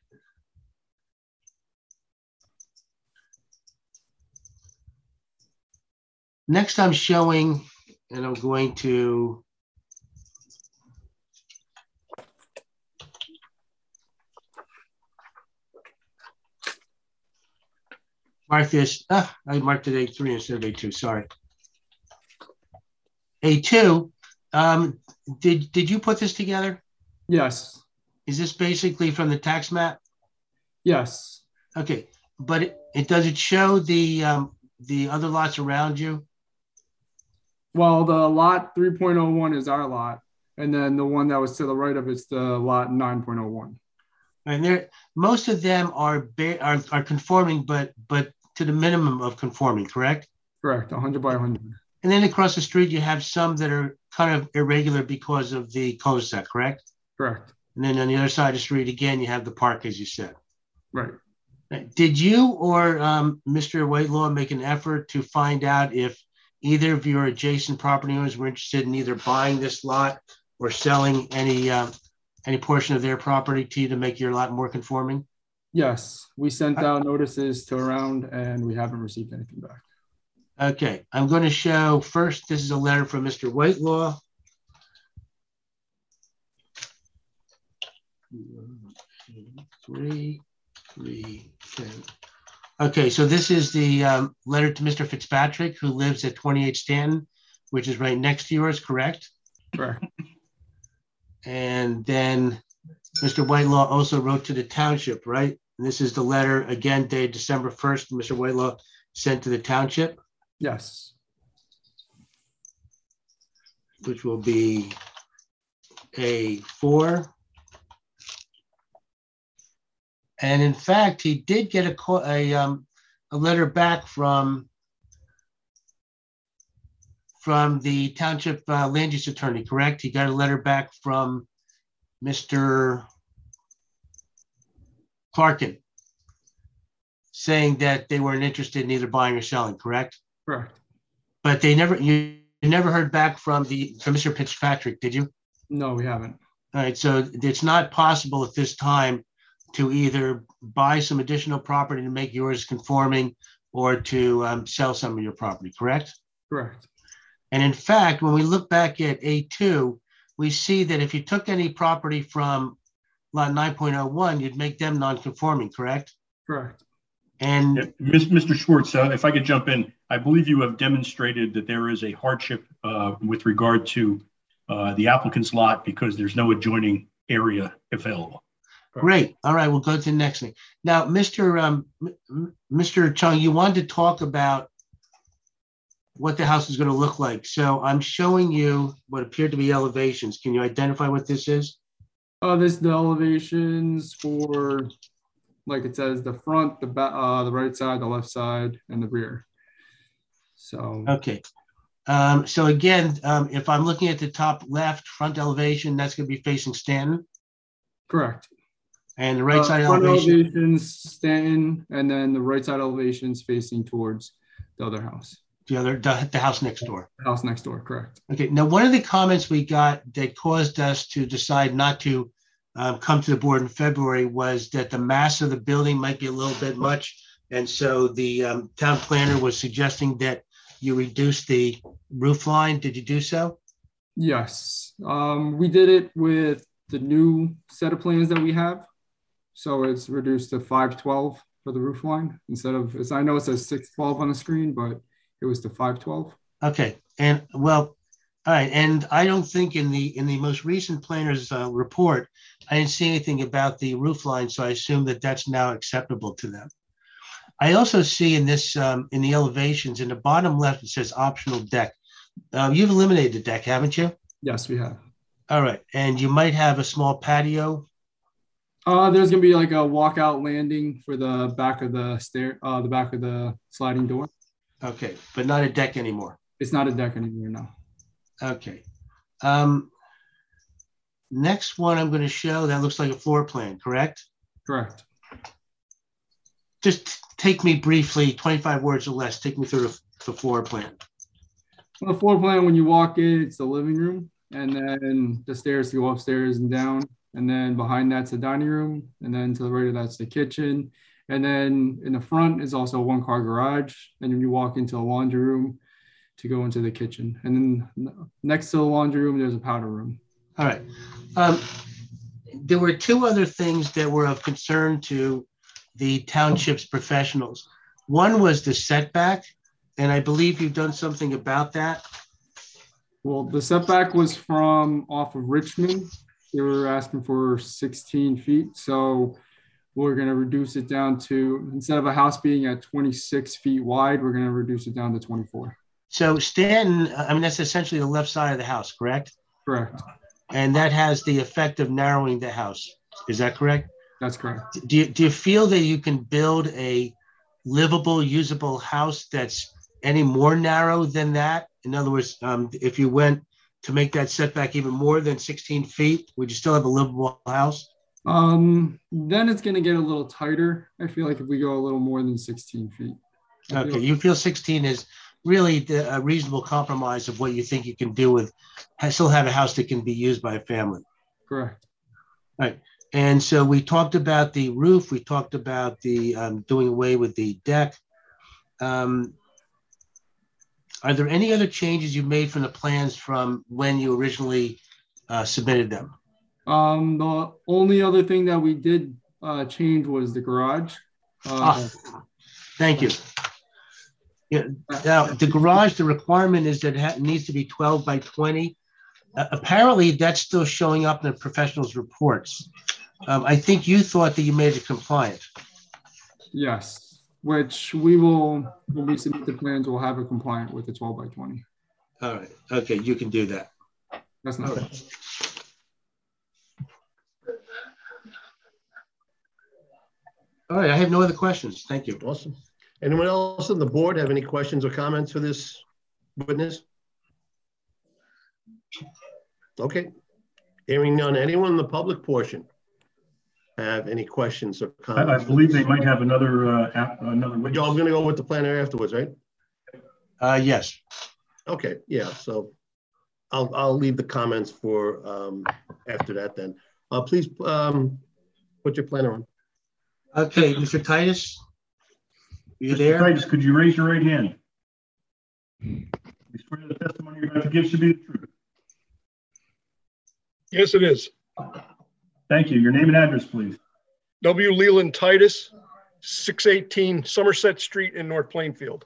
Next, I'm showing, and I'm going to mark this. I marked it A3 instead of A2. Sorry. A2. Did you put this together? Yes. Is this basically from the tax map? Yes. Okay, but does it show the other lots around you? Well, the lot 3.01 is our lot, and then the one that was to the right of it's the lot 9.01. And most of them are conforming, but to the minimum of conforming, correct? Correct, 100 by 100. And then across the street, you have some that are kind of irregular because of the cul-de-sac, correct? Correct. And then on the other side of the street, again, you have the park, as you said. Right. Did you or Mr. Whitelaw make an effort to find out if either of your adjacent property owners were interested in either buying this lot or selling any portion of their property to you to make your lot more conforming? Yes, we sent out notices to around and we haven't received anything back. Okay, I'm going to show first, this is a letter from Mr. Whitelaw. Three, 10. Okay, so this is the letter to Mr. Fitzpatrick, who lives at 28 Stanton, which is right next to yours, correct? Correct. And then Mr. Whitelaw also wrote to the township, right? And this is the letter, again, dated December 1st, Mr. Whitelaw sent to the township? Yes. which will be a 4. And in fact, he did get a letter back from the township land use attorney, correct? He got a letter back from Mr. Clarkin saying that they weren't interested in either buying or selling, correct? Correct. But you never heard back from Mr. Fitzpatrick, did you? No, we haven't. All right, so it's not possible at this time to either buy some additional property to make yours conforming or to sell some of your property, correct? Correct. And in fact, when we look back at A2, we see that if you took any property from lot 9.01, you'd make them non-conforming, correct? Correct. And Mr. Schwartz, if I could jump in, I believe you have demonstrated that there is a hardship with regard to the applicant's lot because there's no adjoining area available. Great. All right, we'll go to the next thing. Now, Mr. Chung, you wanted to talk about what the house is going to look like. So I'm showing you what appear to be elevations. Can you identify what this is? This is the elevations for, like it says, the front, the back, the right side, the left side, and the rear. So okay. So again, if I'm looking at the top left front elevation, that's going to be facing Stanton. Correct. And the right side front elevation, elevations Stanton, and then the right side elevations facing towards the other house. The house next door. The house next door, correct. Okay. Now, one of the comments we got that caused us to decide not to come to the board in February was that the mass of the building might be a little bit much. And so the town planner was suggesting that you reduce the roof line. Did you do so? Yes. We did it with the new set of plans that we have. So it's reduced to 512 for the roof line instead of, as I know it says 612 on the screen, but it was the 512. Okay. And well, all right. And I don't think in the most recent planner's report, I didn't see anything about the roof line. So I assume that that's now acceptable to them. I also see in this, in the elevations in the bottom left, it says optional deck. You've eliminated the deck, haven't you? Yes, we have. All right. And you might have a small patio. There's going to be like a walkout landing for the back of the stair, the back of the sliding door. Okay. But not a deck anymore. It's not a deck anymore, no. Okay. Next one I'm going to show, that looks like a floor plan, correct? Correct. Just take me briefly, 25 words or less, take me through the floor plan. Well, the floor plan, when you walk in, it's the living room, and then the stairs to go upstairs and down. And then behind that's the dining room. And then to the right of that's the kitchen. And then in the front is also a 1-car garage. And when you walk into the laundry room to go into the kitchen. And then next to the laundry room, there's a powder room. All right. There were two other things that were of concern to the township's professionals. One was the setback. And I believe you've done something about that. Well, the setback was from off of Richmond. They were asking for 16 feet. So we're going to reduce it down to, instead of a house being at 26 feet wide, we're going to reduce it down to 24. So Stanton, I mean, that's essentially the left side of the house, correct? Correct. And that has the effect of narrowing the house. Is that correct? That's correct. Do you feel that you can build a livable, usable house that's any more narrow than that? In other words, if you went to make that setback even more than 16 feet, would you still have a livable house? Then it's going to get a little tighter. I feel like if we go a little more than 16 feet. Okay, you feel 16 is really a reasonable compromise of what you think you can do with, still have a house that can be used by a family. Correct. All right. And so we talked about the roof. We talked about the doing away with the deck. Are there any other changes you made from the plans from when you originally submitted them? The only other thing that we did change was the garage. Thank you. Yeah. Now, the garage, the requirement is that it needs to be 12 by 20. Apparently, that's still showing up in the professionals' reports. I think you thought that you made it compliant. Yes, which we will, when we submit the plans, we'll have it compliant with the 12 by 20. All right. Okay, you can do that. That's not. All right, I have no other questions. Thank you. Awesome. Anyone else on the board have any questions or comments for this witness? Okay. Hearing none. Anyone in the public portion have any questions or comments? I believe they might have another witness. I'm going to go with the planner afterwards, right? Yes. Okay. Yeah. So I'll leave the comments for after that. Then please put your planner on. Okay, Mr. Titus, you Mr. there? Titus, could you raise your right hand? You swear the testimony you're about to give should be the truth. Yes, it is. Thank you. Your name and address, please. W. Leland Titus, 618 Somerset Street in North Plainfield.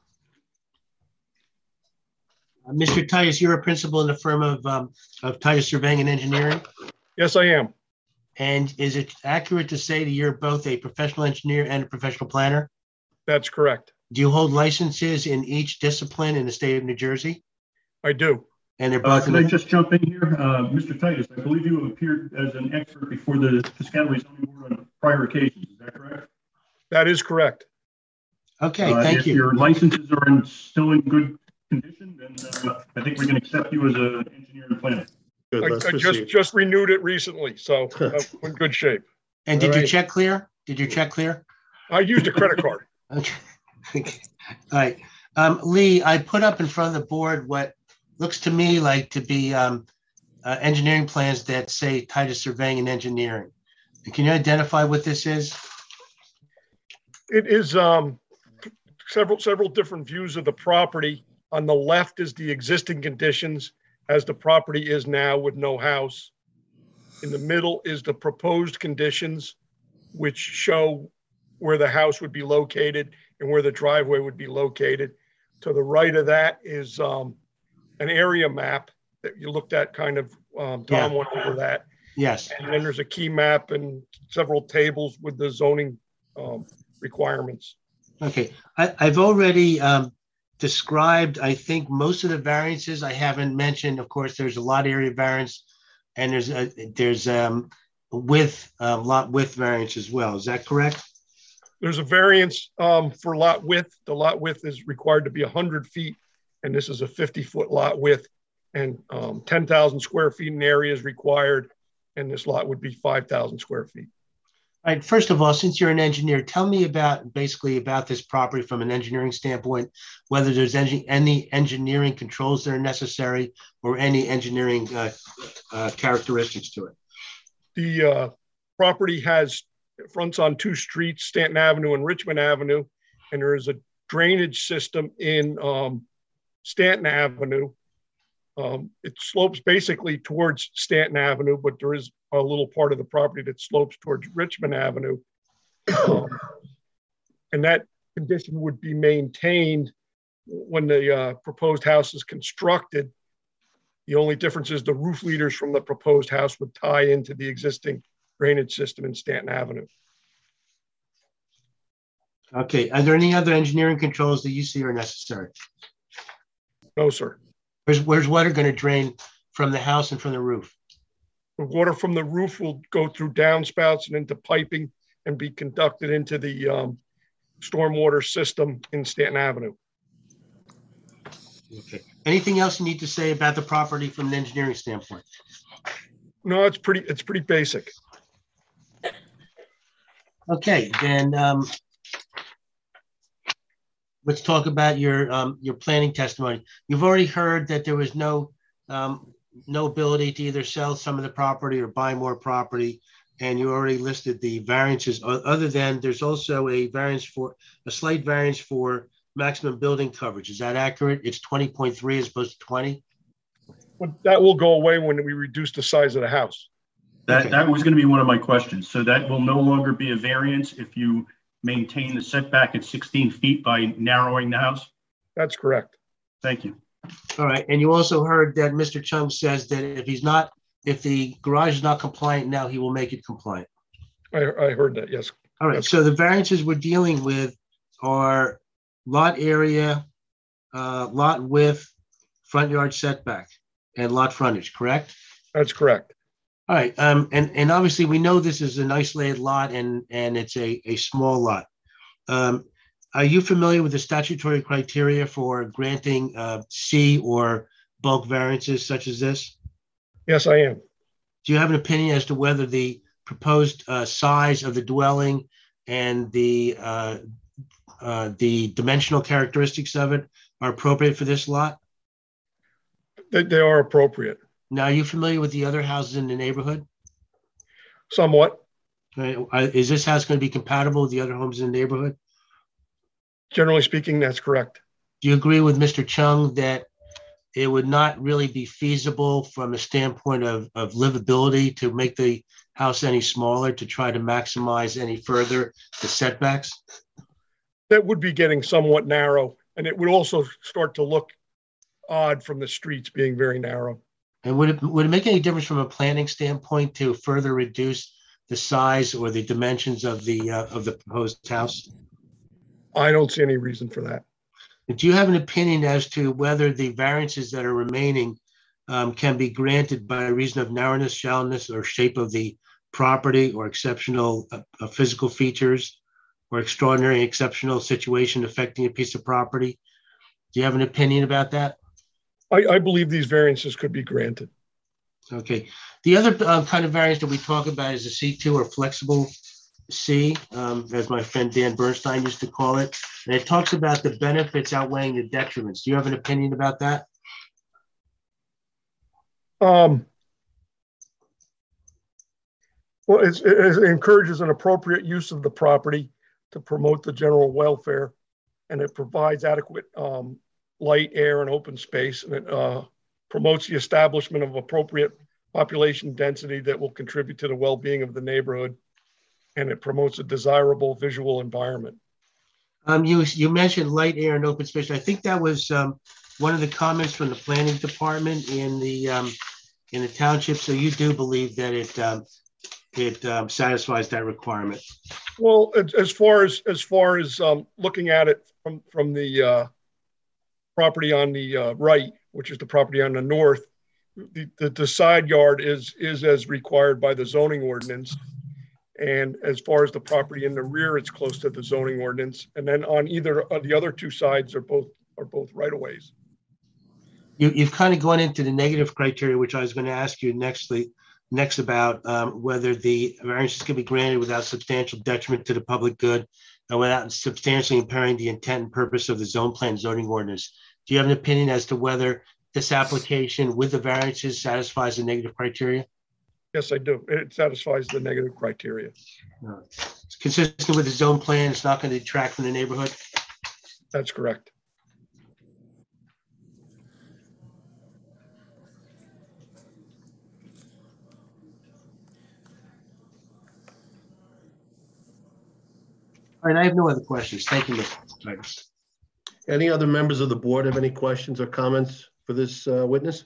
Mr. Titus, you're a principal in the firm of Titus Surveying and Engineering? Yes, I am. And is it accurate to say that you're both a professional engineer and a professional planner? That's correct. Do you hold licenses in each discipline in the state of New Jersey? I do. And they're both. Can I just jump in here? Mr. Titus, I believe you have appeared as an expert before the Piscataway Zoning Board on prior occasions. Is that correct? That is correct. Okay, thank you. If your licenses are still in good condition, then I think we can accept you as an engineer and planner. Good, I just renewed it recently, so I'm in good shape. And did you check clear? Did you check clear? I used a credit card. Okay. All right. Lee, I put up in front of the board what looks to me like to be engineering plans that say Titus Surveying and Engineering. Can you identify what this is? It is several different views of the property. On the left is the existing conditions as the property is now with no house. In the middle is the proposed conditions, which show where the house would be located and where the driveway would be located. To the right of that is an area map that you looked at kind of, Tom went over that. Yes. And then there's a key map and several tables with the zoning requirements. Okay, I've already described, I think, most of the variances. I haven't mentioned, of course, there's a lot area variance and there's lot width variance as well. Is that correct? There's a variance for lot width. The lot width is required to be 100 feet, and this is a 50-foot lot width, and 10,000 square feet in area is required, and this lot would be 5,000 square feet. All right, first of all, since you're an engineer, tell me about this property from an engineering standpoint, whether there's any engineering controls that are necessary or any engineering characteristics to it. The property fronts on two streets, Stanton Avenue and Richmond Avenue, and there is a drainage system in Stanton Avenue. It slopes basically towards Stanton Avenue, but there is a little part of the property that slopes towards Richmond Avenue. And that condition would be maintained when the proposed house is constructed. The only difference is the roof leaders from the proposed house would tie into the existing drainage system in Stanton Avenue. Okay, are there any other engineering controls that you see are necessary? No, sir. Where's water going to drain from the house and from the roof? The water from the roof will go through downspouts and into piping and be conducted into the stormwater system in Stanton Avenue. Okay. Anything else you need to say about the property from an engineering standpoint? No, it's pretty basic. Okay, then let's talk about your planning testimony. You've already heard that there was no ability to either sell some of the property or buy more property, and you already listed the variances. Other than there's also a slight variance for maximum building coverage. Is that accurate? It's 20.3 as opposed to 20. But that will go away when we reduce the size of the house. That was going to be one of my questions. So that will no longer be a variance if you maintain the setback at 16 feet by narrowing the house? That's correct. Thank you. All right. And you also heard that Mr. Chung says that if the garage is not compliant now, he will make it compliant. I heard that, yes. All right. So the variances we're dealing with are lot area, lot width, front yard setback, and lot frontage, correct? That's correct. All right, and obviously we know this is an isolated lot and it's a small lot. Are you familiar with the statutory criteria for granting C or bulk variances such as this? Yes, I am. Do you have an opinion as to whether the proposed size of the dwelling and the dimensional characteristics of it are appropriate for this lot? They are appropriate. Now, are you familiar with the other houses in the neighborhood? Somewhat. Right. Is this house going to be compatible with the other homes in the neighborhood? Generally speaking, that's correct. Do you agree with Mr. Chung that it would not really be feasible from a standpoint of livability to make the house any smaller to try to maximize any further the setbacks? That would be getting somewhat narrow, and it would also start to look odd from the streets being very narrow. And would it make any difference from a planning standpoint to further reduce the size or the dimensions of the proposed house? I don't see any reason for that. Do you have an opinion as to whether the variances that are remaining can be granted by reason of narrowness, shallowness, or shape of the property, or exceptional physical features, or extraordinary exceptional situation affecting a piece of property? Do you have an opinion about that? I believe these variances could be granted. Okay. The other kind of variance that we talk about is a C2 or flexible C, as my friend Dan Bernstein used to call it. And it talks about the benefits outweighing the detriments. Do you have an opinion about that? Well, it encourages an appropriate use of the property to promote the general welfare, and it provides adequate light, air, and open space, and it promotes the establishment of appropriate population density that will contribute to the well-being of the neighborhood, and it promotes a desirable visual environment. You mentioned light, air, and open space. I think that was one of the comments from the planning department in the township. So you do believe that it satisfies that requirement? Well, as far as looking at it from the property on the right, which is the property on the north, the side yard is as required by the zoning ordinance. And as far as the property in the rear, it's close to the zoning ordinance. And then on either of the other two sides are both right of ways. You've kind of gone into the negative criteria, which I was going to ask you next about whether the variances can be granted without substantial detriment to the public good and without substantially impairing the intent and purpose of the zone plan zoning ordinance. Do you have an opinion as to whether this application with the variances satisfies the negative criteria? Yes, I do. It satisfies the negative criteria. It's consistent with the zone plan. It's not going to detract from the neighborhood. That's correct. All right, I have no other questions. Thank you, Mr. Titus. Any other members of the board have any questions or comments for this witness?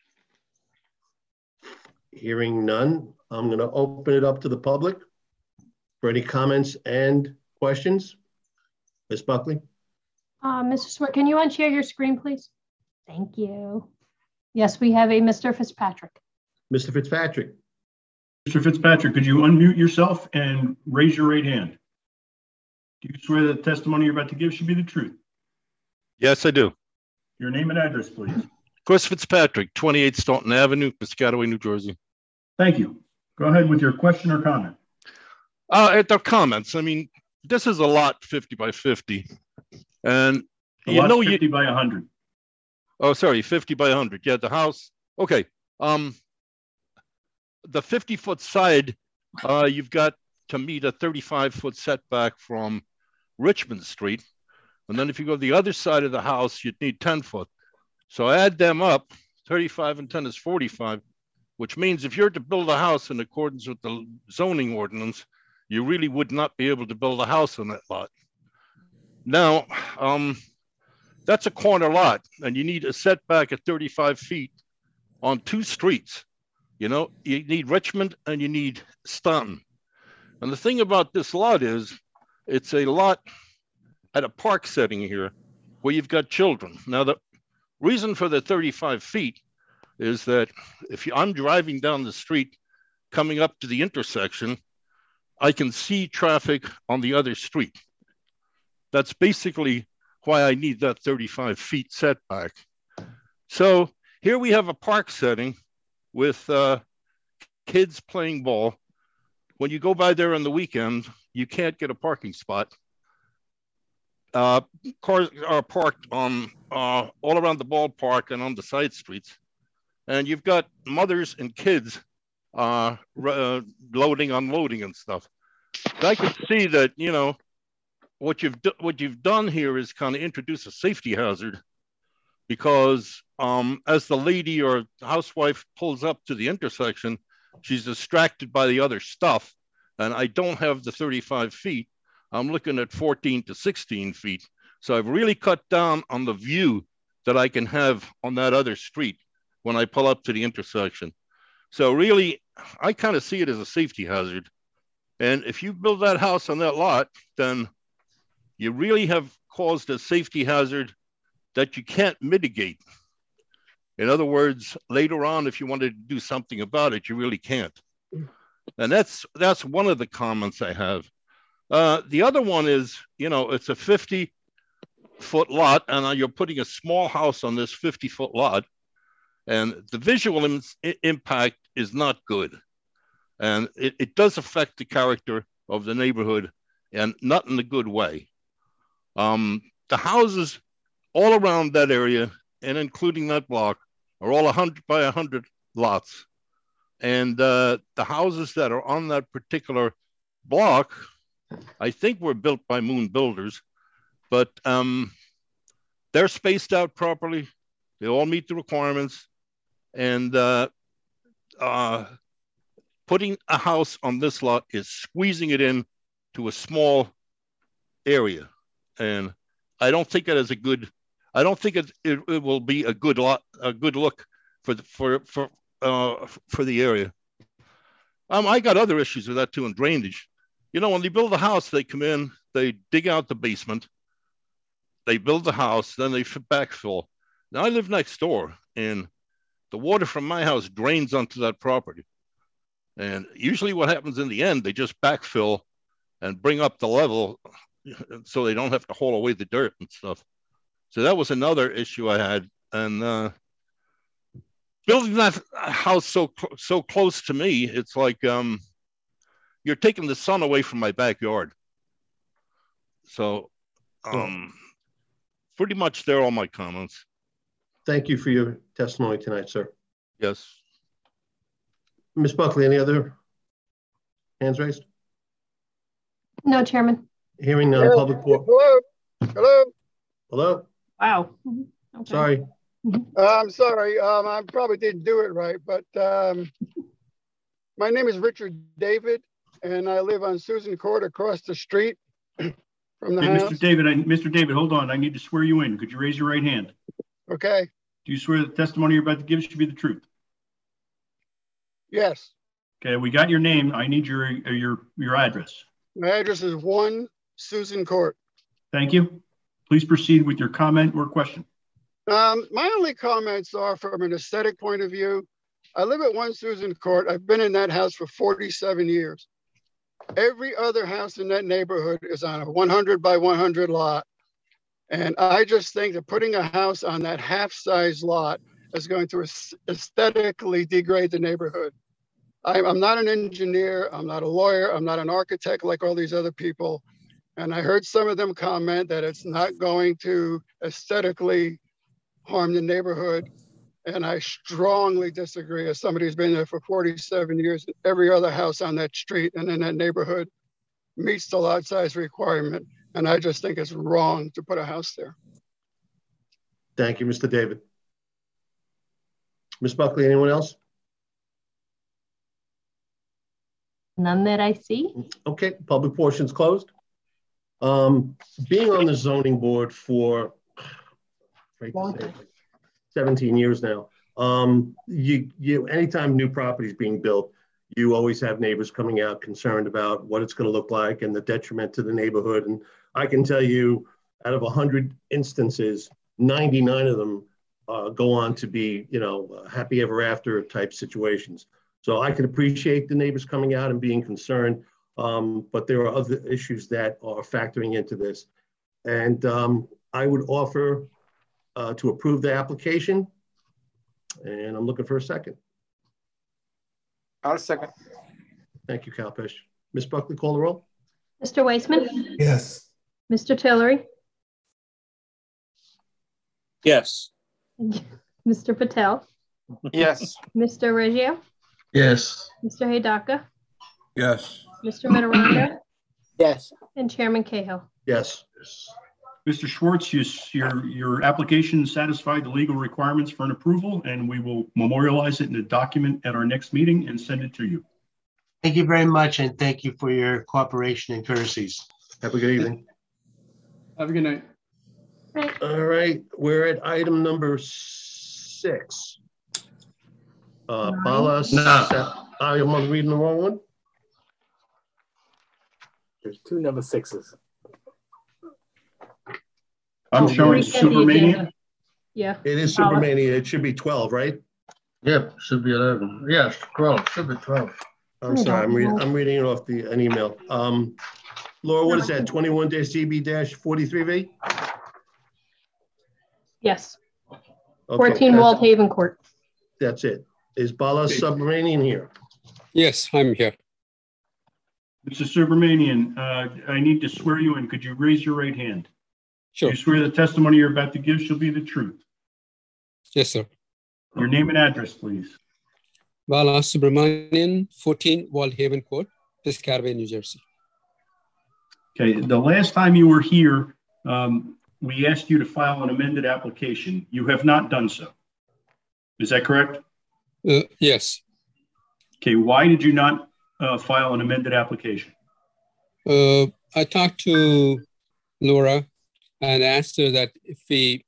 Hearing none, I'm going to open it up to the public for any comments and questions. Ms. Buckley? Mr. Swart, can you unshare your screen, please? Thank you. Yes, we have a Mr. Fitzpatrick. Mr. Fitzpatrick. Mr. Fitzpatrick, could you unmute yourself and raise your right hand? Do you swear that the testimony you're about to give should be the truth? Yes, I do. Your name and address, please. Chris Fitzpatrick, 28 Staunton Avenue, Piscataway, New Jersey. Thank you. Go ahead with your question or comment. At the comments, I mean, this is a lot 50 by 50. And you know, 50 by 100. Oh, sorry, 50 by 100. Yeah, the house. Okay. The 50-foot side, you've got to meet a 35-foot setback from Richmond Street. And then if you go to the other side of the house, you'd need 10 foot. So add them up, 35 and 10 is 45, which means if you're to build a house in accordance with the zoning ordinance, you really would not be able to build a house on that lot. Now, that's a corner lot, and you need a setback at 35 feet on two streets. You know, you need Richmond and you need Staunton. And the thing about this lot is it's a lot at a park setting here where you've got children. Now, the reason for the 35 feet is that if I'm driving down the street coming up to the intersection, I can see traffic on the other street. That's basically why I need that 35 feet setback. So here we have a park setting with kids playing ball. When you go by there on the weekend, you can't get a parking spot. Cars are parked on all around the ballpark and on the side streets. And you've got mothers and kids loading, unloading and stuff. But I can see that, you know, what you've done here is kind of introduce a safety hazard, because as the lady or housewife pulls up to the intersection, she's distracted by the other stuff. And I don't have the 35 feet. I'm looking at 14 to 16 feet. So I've really cut down on the view that I can have on that other street when I pull up to the intersection. So really, I kind of see it as a safety hazard. And if you build that house on that lot, then you really have caused a safety hazard that you can't mitigate. In other words, later on, if you wanted to do something about it, you really can't. And that's one of the comments I have. The other one is, you know, it's a 50-foot lot, and you're putting a small house on this 50-foot lot, and the visual impact is not good. And it does affect the character of the neighborhood, and not in a good way. The houses all around that area, and including that block, are all 100 by 100 lots. And the houses that are on that particular block, I think were built by Moon Builders, but they're spaced out properly. They all meet the requirements. And putting a house on this lot is squeezing it in to a small area. And I don't think it is a good, I don't think it will be a good lot, a good look for the area. I got other issues with that too, in drainage. You know, when they build a house, they come in, they dig out the basement, they build the house, then they backfill. Now I live next door, and the water from my house drains onto that property. And usually what happens in the end, they just backfill and bring up the level so they don't have to haul away the dirt and stuff. So that was another issue I had. And building that house so close to me, it's like you're taking the sun away from my backyard. So pretty much they're all my comments. Thank you for your testimony tonight, sir. Yes. Ms. Buckley, any other hands raised? No, Chairman. Hearing none, public port. Hello. Hello. Hello. Wow. Okay. Sorry. I'm sorry. I probably didn't do it right, but my name is Richard David, and I live on Susan Court across the street from the house. Mr. David, hold on. I need to swear you in. Could you raise your right hand? Okay. Do you swear the testimony you're about to give should be the truth? Yes. Okay, we got your name. I need your address. My address is 1 Susan Court. Thank you. Please proceed with your comment or question. My only comments are from an aesthetic point of view. I live at 1 Susan Court. I've been in that house for 47 years. Every other house in that neighborhood is on a 100 by 100 lot. And I just think that putting a house on that half-size lot is going to aesthetically degrade the neighborhood. I'm not an engineer. I'm not a lawyer. I'm not an architect like all these other people. And I heard some of them comment that it's not going to aesthetically harm the neighborhood. And I strongly disagree. As somebody who's been there for 47 years, every other house on that street and in that neighborhood meets the lot size requirement. And I just think it's wrong to put a house there. Thank you, Mr. David. Ms. Buckley, anyone else? None that I see. Okay, public portion's closed. Being on the zoning board for 17 years now, anytime new property is being built, you always have neighbors coming out concerned about what it's going to look like and the detriment to the neighborhood. And I can tell you, out of 100 instances, 99 of them go on to be, happy ever after type situations. So I can appreciate the neighbors coming out and being concerned, but there are other issues that are factoring into this. And I would offer to approve the application, and I'm looking for a second. I'll second. Thank you, Kalpesh. Ms. Buckley, call the roll. Mr. Weissman? Yes. Mr. Tillery? Yes. Mr. Patel? Yes. Mr. Reggio? Yes. Mr. Hidaka? Yes. Mr. Mitterondo? Yes. And Chairman Cahill? Yes. Mr. Schwartz, your application satisfied the legal requirements for an approval, and we will memorialize it in a document at our next meeting and send it to you. Thank you very much, and thank you for your cooperation and courtesies. Have a good evening. Have a good night. All right, we're at item number 6. Bala, I'm reading the wrong one. There's 2 number 6s. I'm showing Supermania. Yeah. It is Supermania. It should be 12, right? Yep, should be 11. Yes, 12. Should be 12. I'm sorry, I'm reading it off an email. Laura, what is that? 21-CB-43V? Yes. Okay, 14 Wald Haven Court. That's it. Is Bala Subramanian here? Yes, I'm here. Mr. Subramanian, I need to swear you in. Could you raise your right hand? Sure. You swear the testimony you're about to give shall be the truth. Yes, sir. Your name and address, please. Bala Subramanian, 14 Wald Haven Court, Piscataway, New Jersey. Okay, the last time you were here, we asked you to file an amended application. You have not done so. Is that correct? Yes. Okay, why did you not file an amended application? I talked to Laura and asked her that if the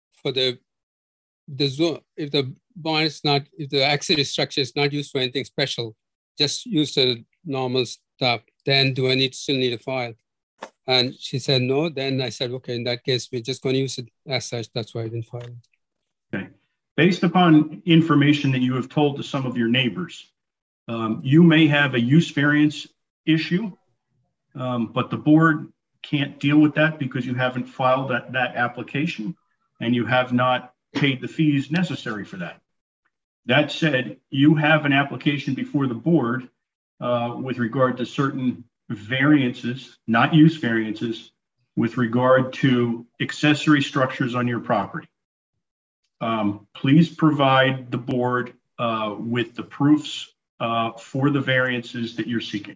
barn is not, if the accessory structure is not used for anything special, just use the normal stuff, then do I still need a file? And she said no. Then I said, okay, in that case, we're just going to use it as such. That's why I didn't file it. Okay. Based upon information that you have told to some of your neighbors, you may have a use variance issue, but the board can't deal with that because you haven't filed that application and you have not paid the fees necessary for that. That said, you have an application before the board with regard to certain variances, not use variances, with regard to accessory structures on your property. Please provide the board with the proofs for the variances that you're seeking.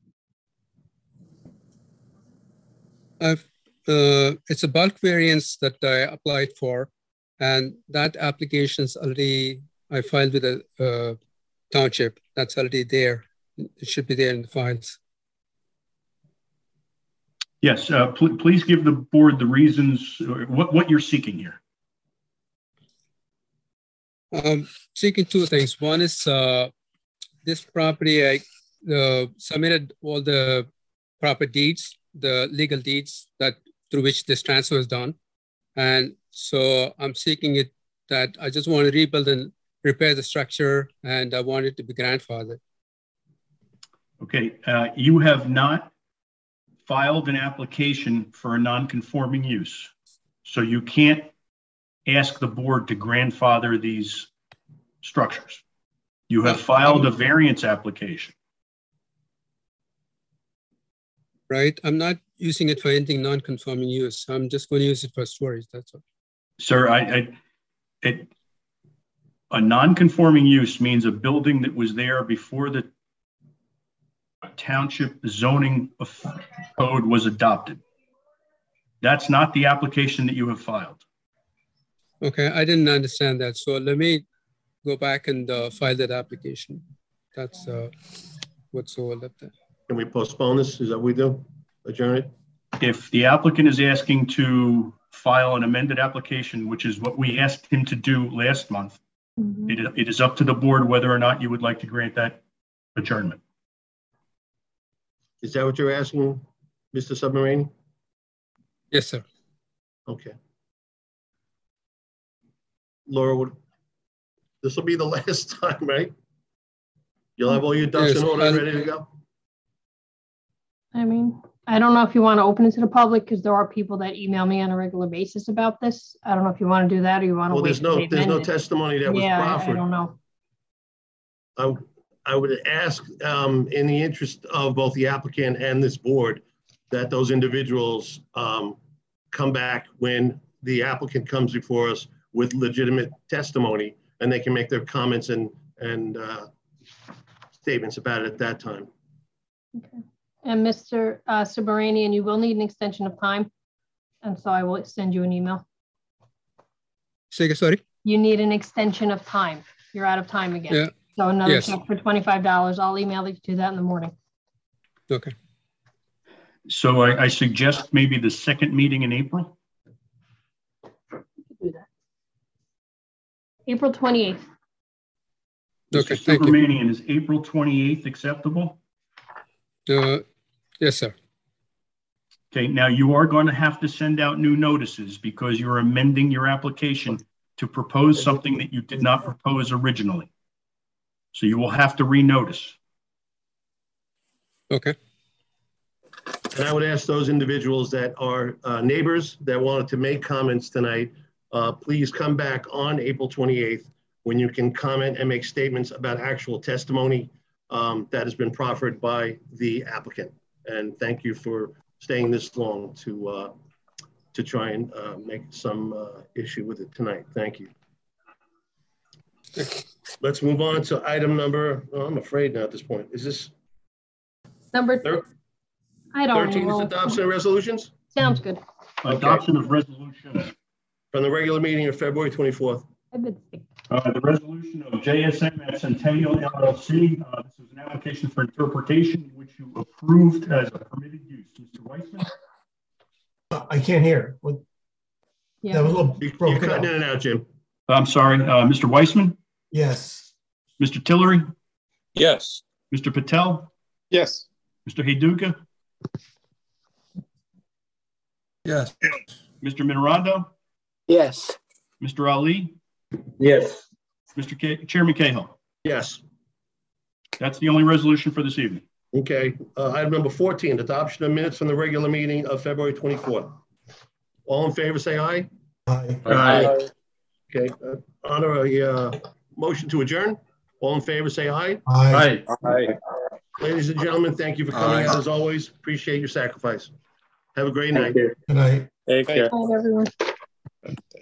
It's a bulk variance that I applied for, and that application's already, I filed with the township. That's already there. It should be there in the files. Yes, please give the board the reasons, what you're seeking here. Seeking 2 things. One is this property, I submitted all the proper deeds, the legal deeds that through which this transfer is done. And so I'm seeking it that I just want to rebuild and repair the structure, and I want it to be grandfathered. Okay, you have not filed an application for a non-conforming use. So you can't ask the board to grandfather these structures. You have filed a variance application. Right, I'm not using it for anything non-conforming use. I'm just going to use it for storage, that's all. Sir, a non-conforming use means a building that was there before the township zoning code was adopted. That's not the application that you have filed. Okay, I didn't understand that. So let me go back and file that application. That's what's all up there. Can we postpone this? Is that what we do? Adjourn it? If the applicant is asking to file an amended application, which is what we asked him to do last month, it is up to the board whether or not you would like to grant that adjournment. Is that what you're asking, Mr. Submarine? Yes, sir. Okay. Laura, this will be the last time, right? You'll have all your ducks in order and ready to go? I mean, I don't know if you want to open it to the public because there are people that email me on a regular basis about this. I don't know if you want to do that or you want to Well, wait. there's no testimony that was proffered. I don't know. I would ask, in the interest of both the applicant and this board, that those individuals come back when the applicant comes before us with legitimate testimony, and they can make their comments and statements about it at that time. Okay. And Mr. Subramanian, you will need an extension of time, and so I will send you an email. Sorry? You need an extension of time. You're out of time again. Yeah. So another Yes. check for $25. I'll email you to do that in the morning. Okay. So I suggest maybe the second meeting in April. Do that. April 28th. Okay, Mr. thank you. Subramanian, is April 28th acceptable? Yes, sir. Okay, now you are going to have to send out new notices because you're amending your application to propose something that you did not propose originally. So you will have to renotice. Okay. And I would ask those individuals that are neighbors that wanted to make comments tonight, please come back on April 28th when you can comment and make statements about actual testimony that has been proffered by the applicant. And thank you for staying this long to try and make some issue with it tonight. Thank you. Let's move on to item number, oh, I'm afraid now at this point. Is this Number, I don't 13 know. is adoption of resolutions? Sounds good. Adoption of resolutions. From the regular meeting of February 24th. The resolution of JSM at Centennial LLC. This is an application for interpretation which you approved as a permitted use. Mr. Weissman? I can't hear. Yeah. That was a little You're broken cutting up. in and out, Jim. I'm sorry, Mr. Weissman? Yes. Mr. Tillery? Yes. Mr. Patel? Yes. Mr. Heyduka? Yes. Mr. Minorando? Yes. Mr. Ali? Yes. Chairman Cahill? Yes. That's the only resolution for this evening. Okay. Item number 14, adoption of minutes from the regular meeting of February 24th. All in favor, say aye. Aye. Aye. Okay. Honor a motion to adjourn. All in favor, say aye. Aye. Aye. Ladies and gentlemen, thank you for coming out as always. Appreciate your sacrifice. Have a great night. Good night. Take care. Bye, everyone.